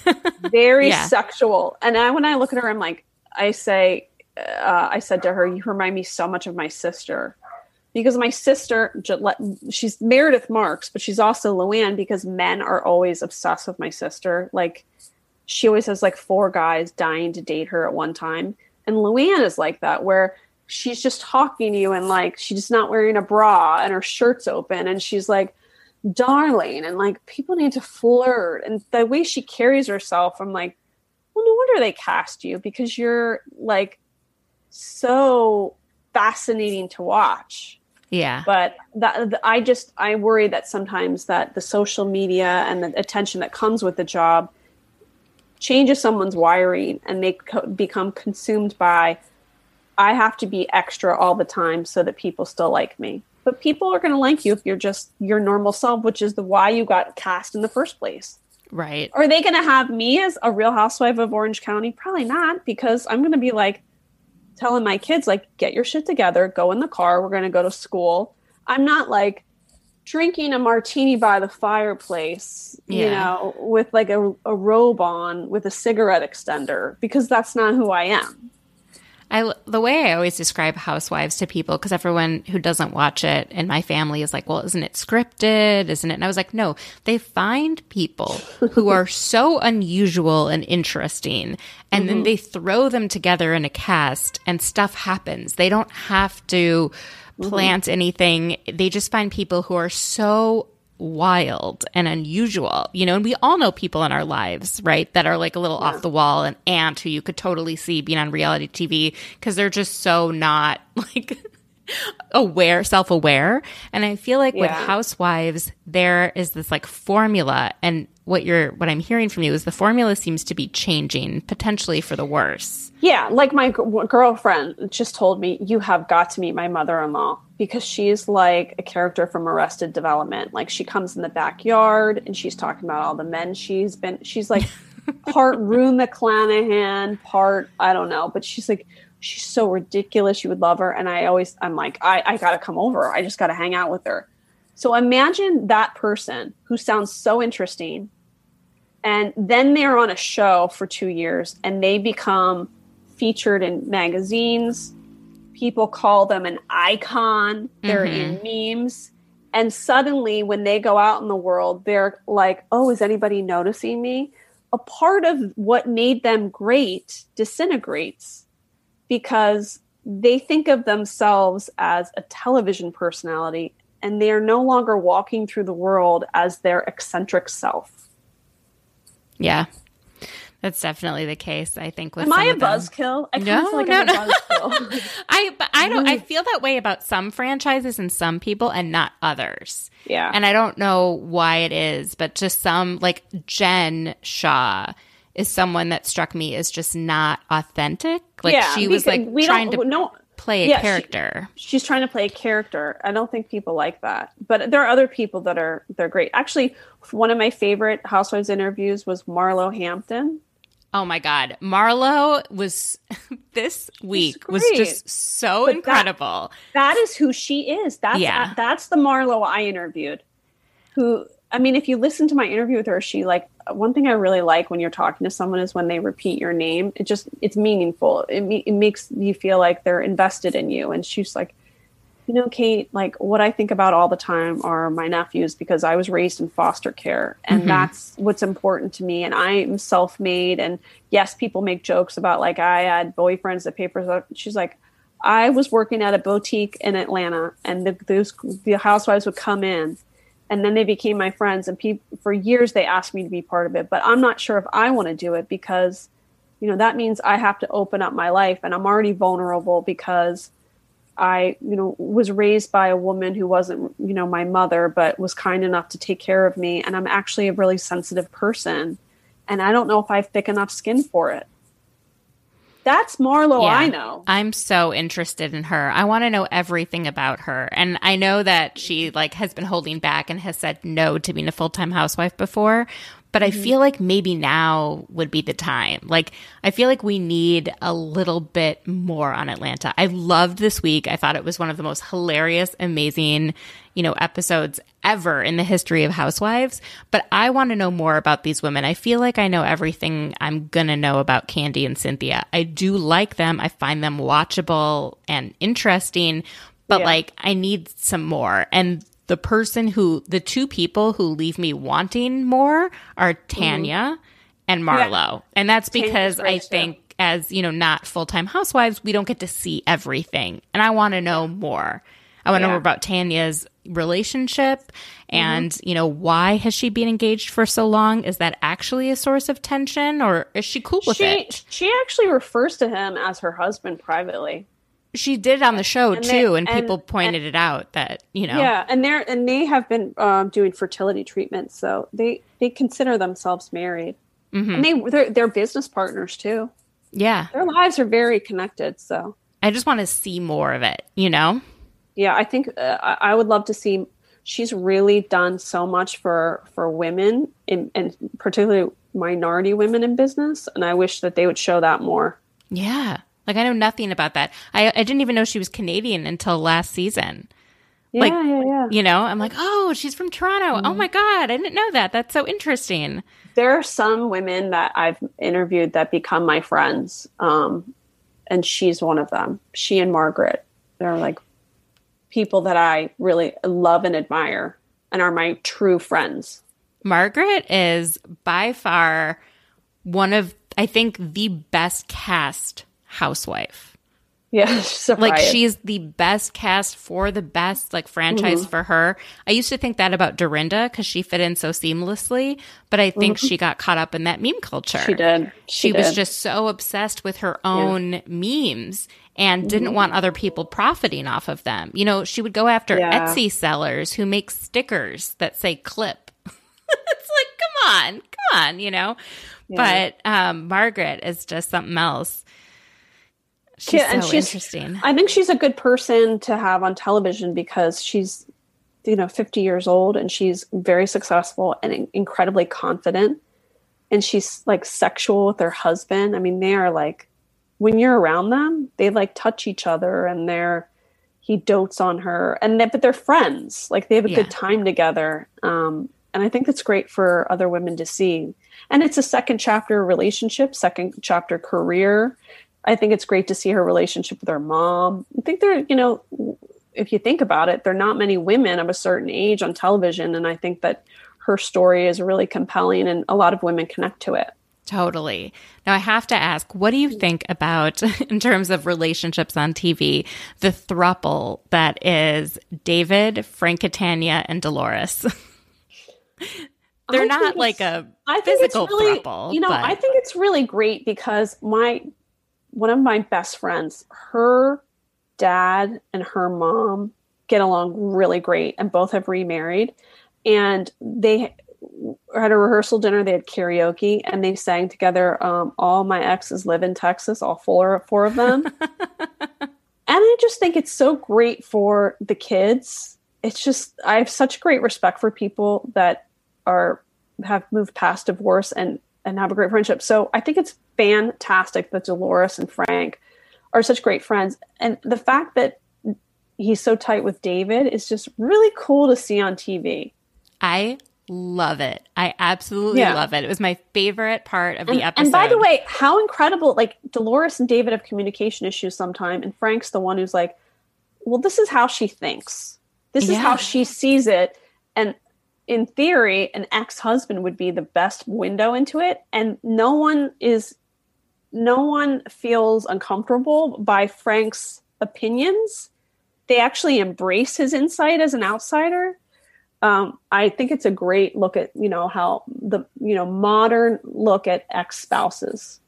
very Yeah. sexual. And I, when I look at her, I'm like, I say, uh, I said to her, you remind me so much of my sister. Because my sister, she's Meredith Marks, but she's also Luann because men are always obsessed with my sister. Like, she always has like four guys dying to date her at one time. And Luann is like that, where she's just talking to you and like, she's not wearing a bra and her shirt's open. And she's like, darling. And like, people need to flirt. And the way she carries herself, I'm like, well, no wonder they cast you because you're like so fascinating to watch. Yeah. But that, I just, I worry that sometimes that the social media and the attention that comes with the job changes someone's wiring and they co- become consumed by, I have to be extra all the time so that people still like me. But people are going to like you if you're just your normal self, which is the why you got cast in the first place. Right. Are they going to have me as a Real Housewife of Orange County? Probably not, because I'm going to be like, telling my kids, like, get your shit together, go in the car, we're going to go to school. I'm not like drinking a martini by the fireplace, Yeah. you know, with like a, a robe on with a cigarette extender, because that's not who I am. I, the way I always describe Housewives to people, because everyone who doesn't watch it in my family is like, well, isn't it scripted? Isn't it? And I was like, no, they find people who are so unusual and interesting, and mm-hmm. then they throw them together in a cast and stuff happens. They don't have to plant mm-hmm. anything. They just find people who are so wild and unusual, you know, and we all know people in our lives, right, that are like a little yeah. off the wall, an aunt who you could totally see being on reality T V because they're just so not like aware, self-aware. And I feel like yeah. with Housewives, there is this like formula, and what you're, what I'm hearing from you is the formula seems to be changing, potentially for the worse. Yeah, like my g- girlfriend just told me, you have got to meet my mother-in-law, because she's like a character from Arrested Development. Like, she comes in the backyard and she's talking about all the men she's been, she's like part Rue McClanahan, part, I don't know, but she's like, she's so ridiculous. You would love her. And I always, I'm like, I, I got to come over. I just got to hang out with her. So imagine that person who sounds so interesting, and then they're on a show for two years and they become featured in magazines. People call them an icon. They're mm-hmm. in memes. And suddenly when they go out in the world, they're like, oh, is anybody noticing me? A part of what made them great disintegrates because they think of themselves as a television personality, and they are no longer walking through the world as their eccentric self. Yeah. That's definitely the case, I think. With Am some I a of them. buzzkill? I no, feel like no, I'm no. a buzzkill. I, but I don't. I feel that way about some franchises and some people, and not others. Yeah, and I don't know why it is, but just some, like Jen Shah is someone that struck me as just not authentic. Like Yeah, she was because like we trying don't- to no- play a Yeah, she- character. She's trying to play a character. I don't think people like that. But there are other people that are they're great. Actually, one of my favorite Housewives interviews was Marlo Hampton. Oh my God. Marlo was this week was great. just so But that- incredible. That is who she is. That's Yeah. that's the Marlo I interviewed. Who I mean, if you listen to my interview with her, she like one thing I really like when you're talking to someone is when they repeat your name. It just it's meaningful. It me- it makes you feel like they're invested in you. And she's like, you know, Kate, like what I think about all the time are my nephews because I was raised in foster care and Mm-hmm. that's what's important to me. And I'm self-made. And yes, people make jokes about like I had boyfriends that pay for. She's like, I was working at a boutique in Atlanta and the, those the housewives would come in and then they became my friends. And pe- for years they asked me to be part of it, but I'm not sure if I want to do it because, you know, that means I have to open up my life and I'm already vulnerable because I, you know, was raised by a woman who wasn't, you know, my mother, but was kind enough to take care of me. And I'm actually a really sensitive person. And I don't know if I have thick enough skin for it. That's Marlo Yeah. I know. I'm so interested in her. I want to know everything about her. And I know that she like has been holding back and has said no to being a full-time housewife before, but I feel like maybe now would be the time. Like I feel like we need a little bit more on Atlanta. I loved this week. I thought it was one of the most hilarious, amazing, you know, episodes ever in the history of Housewives. But I want to know more about these women. I feel like I know everything I'm going to know about Kandi and Cynthia. I do like them. I find them watchable and interesting, but Yeah. like I need some more. And the person who, the two people who leave me wanting more are Tanya and Marlo. And that's Tanya's because great I too. think as, you know, not full-time housewives, we don't get to see everything. And I want to know more. I want to Yeah. know about Tanya's relationship and, you know, why has she been engaged for so long? Is that actually a source of tension or is she cool with She it? she actually refers to him as her husband privately. She did on the show And too, they- and and- people pointed it out that, you know. Yeah, and they're and they have been um, doing fertility treatments, so they they consider themselves married, Mm-hmm. and they they're, they're business partners too. Yeah. Their lives are very connected. So I just want to see more of it, you know? yeah, I think uh, I I would love to see. She's really done so much for for women, in, and particularly minority women in business, and I wish that they would show that more. Yeah. Like I know nothing about that. I, I didn't even know she was Canadian until last season. Yeah, Like, yeah, yeah. You know, I'm like, oh, she's from Toronto. Oh my God. I didn't know that. That's so interesting. There are some women that I've interviewed that become my friends, um, and she's one of them. She and Margaret, they're like people that I really love and admire, and are my true friends. Margaret is by far one of, I think, the best cast housewife. Yeah, she's a Like riot. she's the best cast for the best like franchise Mm-hmm. for her. I used to think that about Dorinda because she fit in so seamlessly, but I think she got caught up in that meme culture. Mm-hmm. She did. She, She, was did. just so obsessed with her own memes and didn't want other people profiting off of them. You know, she would go after Yeah. Etsy sellers who make stickers that say clip. It's like, come on, come on, you know? Yeah. But um, Margaret is just something else. She's Yeah, and so she's- interesting. I think she's a good person to have on television because she's, you know, fifty years old and she's very successful and in- incredibly confident. And she's like sexual with her husband. I mean, they are like, when you're around them, they like touch each other and they're, he dotes on her and they, but they're friends. Like they have a Yeah. good time together. Um, and I think that's great for other women to see. And it's a second chapter relationship, second chapter career. I think it's great to see her relationship with her mom. I think there, you know, if you think about it, there are not many women of a certain age on television. And I think that her story is really compelling and a lot of women connect to it. Totally. Now, I have to ask, what do you think about, in terms of relationships on T V, the throuple that is David, Frank Catania, and Dolores? They're I not think like it's- a I think physical it's really, throuple. You know, but I think it's really great because my one of my best friends, her dad and her mom get along really great, and both have remarried, and they at a rehearsal dinner. They had karaoke and they sang together. Um, all my exes live in Texas, all four, four of them. And I just think it's so great for the kids. It's just, I have such great respect for people that are, have moved past divorce and, and have a great friendship. So I think it's fantastic that Dolores and Frank are such great friends. And the fact that he's so tight with David is just really cool to see on T V. I love it. I absolutely Yeah. love it. It was my favorite part of the And, episode. and by the way, how incredible, like Dolores and David have communication issues sometime. And Frank's the one who's like, well, this is how she thinks. This is Yeah. how she sees it. And in theory, an ex-husband would be the best window into it. And no one is, no one feels uncomfortable by Frank's opinions. They actually embrace his insight as an outsider. Um, I think it's a great look at, you know, how the, you know, modern look at ex-spouses.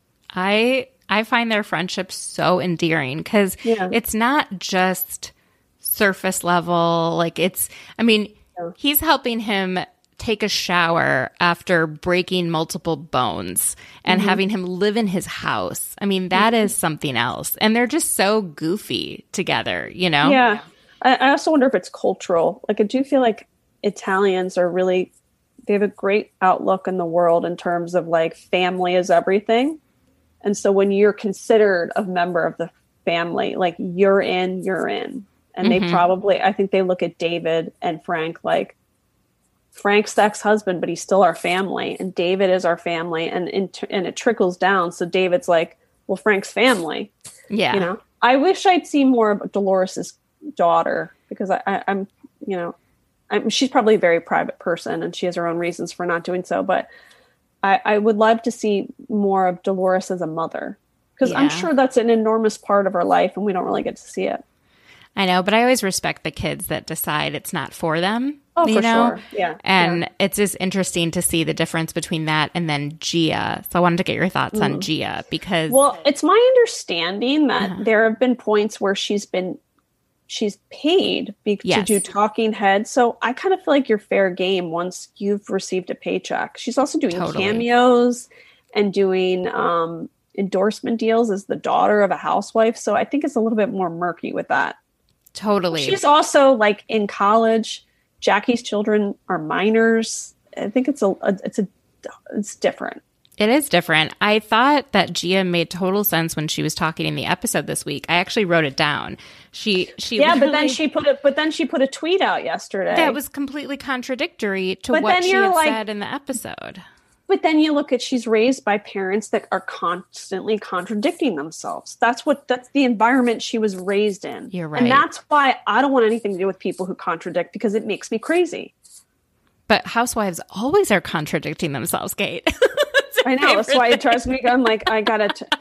I I find their friendship so endearing because Yeah. it's not just surface level. Like it's, I mean, Yeah. he's helping him take a shower after breaking multiple bones and Mm-hmm. having him live in his house. I mean, that is something else. And they're just so goofy together, you know? Yeah. I, I also wonder if it's cultural. Like, I do feel like Italians are really, they have a great outlook in the world in terms of like family is everything. And so when you're considered a member of the family, like you're in, you're in. And Mm-hmm. they probably, I think they look at David and Frank like, Frank's the ex-husband, but he's still our family. And David is our family. And, and, and it trickles down. So David's like, well, Frank's family. Yeah. You know, I wish I'd seen more of Dolores's daughter because I, I, I'm, you know, I'm, she's probably a very private person and she has her own reasons for not doing so. But I, I would love to see more of Dolores as a mother because I'm Yeah. sure that's an enormous part of her life and we don't really get to see it. I know, but I always respect the kids that decide it's not for them. Oh, you for know? sure. Yeah. And yeah. it's just interesting to see the difference between that and then Gia. So I wanted to get your thoughts on Gia because Well, it's my understanding that there have been points where she's been she's paid be- to Yes. do talking heads. So I kind of feel like you're fair game once you've received a paycheck. She's also doing Totally. cameos and doing um, endorsement deals as the daughter of a housewife. So I think it's a little bit more murky with that. totally. She's also like in college. Jackie's children are minors. I think it's a, a it's a it's different. It is different. I thought that Gia made total sense when she was talking in the episode this week. I actually wrote it down. She she Yeah, but then literally- she put it. But then she put a tweet out yesterday. that was completely contradictory to But what then she you're had like- said in the episode. But then you look at she's raised by parents that are constantly contradicting themselves. That's what that's the environment she was raised in. You're right. And that's why I don't want anything to do with people who contradict because it makes me crazy. But housewives always are contradicting themselves, Kate. I know. That's why it drives me. I'm like, I gotta. T-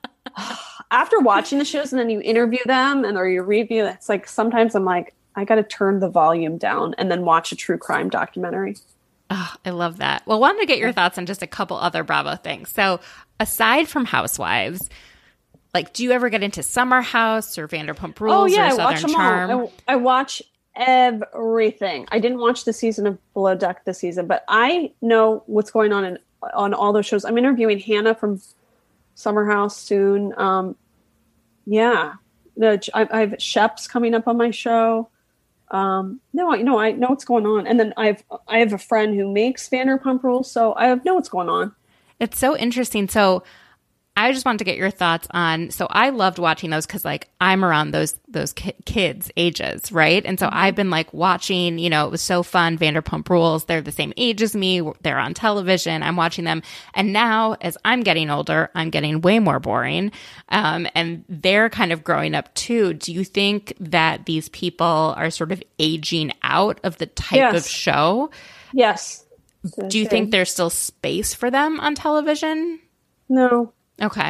After watching the shows and then you interview them and or you review, it's like sometimes I'm like, I gotta turn the volume down and then watch a true crime documentary. Oh, I love that. Well, wanted to get your thoughts on just a couple other Bravo things. So aside from Housewives, like, do you ever get into Summer House or Vanderpump Rules Oh yeah, or I Southern watch them Charm? all. I, I watch everything. I didn't watch the season of Below Deck this season, but I know what's going on in on all those shows. I'm interviewing Hannah from Summer House soon. Um, yeah, no, I, I have Sheps coming up on my show. Um, no, I know I know what's going on, and then I've I have a friend who makes Vanderpump Rules, so I know what's going on. It's so interesting. So I just wanted to get your thoughts on, so I loved watching those because like I'm around those those ki- kids ages, right? And so I've been like watching, you know, it was so fun. Vanderpump Rules, they're the same age as me. They're on television. I'm watching them. And now as I'm getting older, I'm getting way more boring. Um, and they're kind of growing up too. Do you think that these people are sort of aging out of the type Yes. of show? Yes. Do you think there's still space for them on television? No. Okay.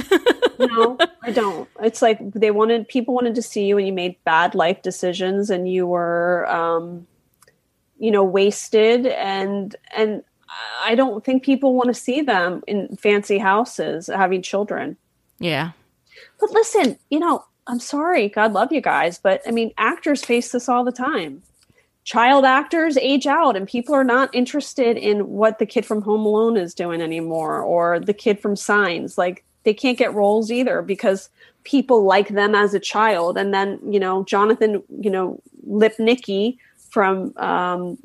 No, I don't. It's like they wanted people wanted to see you when you made bad life decisions and you were, um, you know, wasted. And and I don't think people want to see them in fancy houses having children. Yeah. But listen, you know, I'm sorry. God love you guys. But I mean, actors face this all the time. child actors age out and people are not interested in what the kid from Home Alone is doing anymore, or the kid from Signs. Like, they can't get roles either because people like them as a child. And then, you know, Jonathan, you know, Lipnicki from um,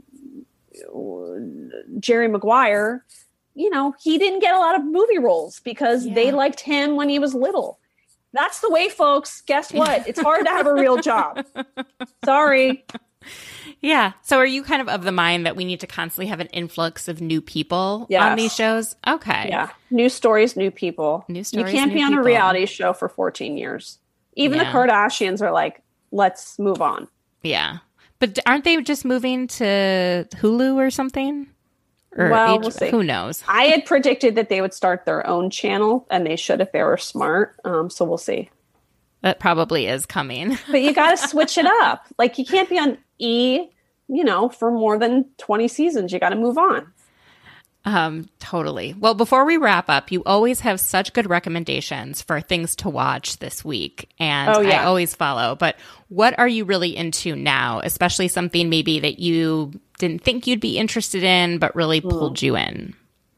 Jerry Maguire, you know, he didn't get a lot of movie roles because yeah. they liked him when he was little. That's the way, folks. Guess what? It's hard to have a real job. Sorry. Yeah. So are you kind of of the mind that we need to constantly have an influx of new people yes. on these shows? Okay. Yeah. New stories, new people. New stories, You can't new be on people. a reality show for fourteen years. Even yeah. the Kardashians are like, let's move on. Yeah. But aren't they just moving to Hulu or something? Or well, H- we'll see. Who knows? I had predicted that they would start their own channel, and they should if they were smart. Um, so we'll see. That probably is coming. But you got to switch it up. Like, you can't be on E, you know, for more than twenty seasons. You got to move on. Um, totally. Well, before we wrap up, you always have such good recommendations for things to watch this week. And oh, yeah. I always follow. But what are you really into now? Especially something maybe that you didn't think you'd be interested in, but really pulled mm. you in.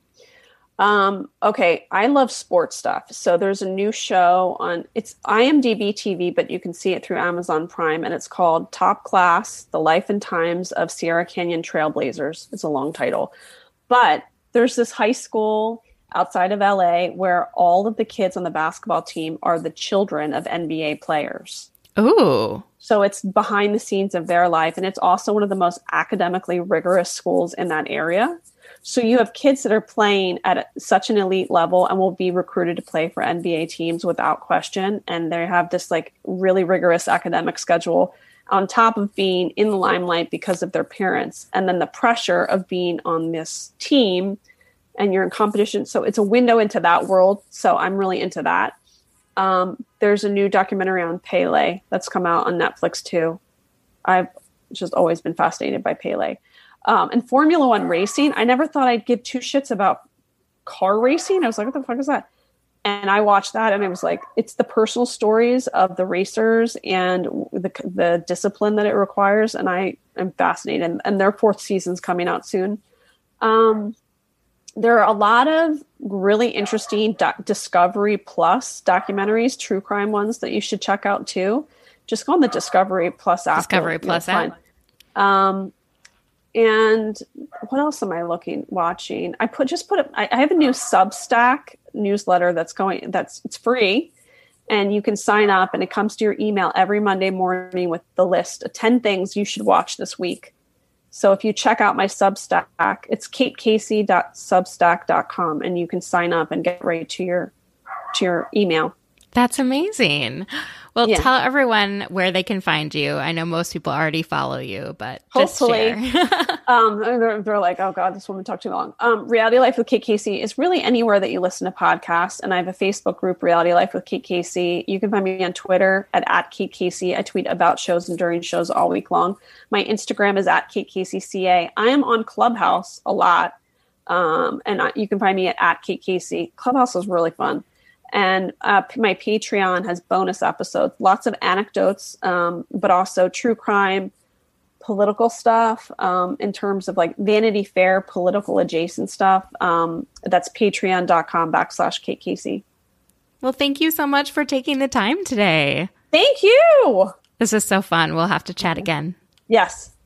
Um, okay. I love sports stuff. So there's a new show on, it's IMDb T V, but you can see it through Amazon Prime, and it's called Top Class: The Life and Times of Sierra Canyon Trailblazers. It's a long title, but there's this high school outside of L A where all of the kids on the basketball team are the children of N B A players. Ooh. So it's behind the scenes of their life. And it's also one of the most academically rigorous schools in that area. So you have kids that are playing at a, such an elite level and will be recruited to play for N B A teams without question. And they have this like really rigorous academic schedule on top of being in the limelight because of their parents. And then the pressure of being on this team and you're in competition. So it's a window into that world. So I'm really into that. Um, there's a new documentary on Pele that's come out on Netflix too. I've just always been fascinated by Pele. Um, and Formula One racing, I never thought I'd give two shits about car racing. I was like, what the fuck is that? And I watched that and it was like, it's the personal stories of the racers and the the discipline that it requires. And I am fascinated. And, and their fourth season's coming out soon. Um, there are a lot of really interesting doc- Discovery Plus documentaries, true crime ones that you should check out too. Just go on the Discovery Plus app. Discovery Plus app. Um, and what else am I looking, watching? I put, just put, a, I, I have a new Substack newsletter that's going, that's, it's free and you can sign up and it comes to your email every Monday morning with the list of ten things you should watch this week. So if you check out my Substack, it's kate casey dot substack dot com and you can sign up and get right to your, to your email. That's amazing. Well, yeah. Tell everyone where they can find you. I know most people already follow you, but hopefully, just share. um, they're, they're like, oh God, this woman talked too long. Um, Reality Life with Kate Casey is really anywhere that you listen to podcasts. And I have a Facebook group, Reality Life with Kate Casey. You can find me on Twitter at, at Kate Casey. I tweet about shows and during shows all week long. My Instagram is at Kate Casey C A. I am on Clubhouse a lot. Um, and I, you can find me at, at Kate Casey. Clubhouse is really fun. And uh, my Patreon has bonus episodes, lots of anecdotes, um, but also true crime, political stuff um, in terms of like Vanity Fair, political adjacent stuff. Um, that's patreon.com backslash Kate Casey. Well, thank you so much for taking the time today. Thank you. This is so fun. We'll have to chat again. Yes.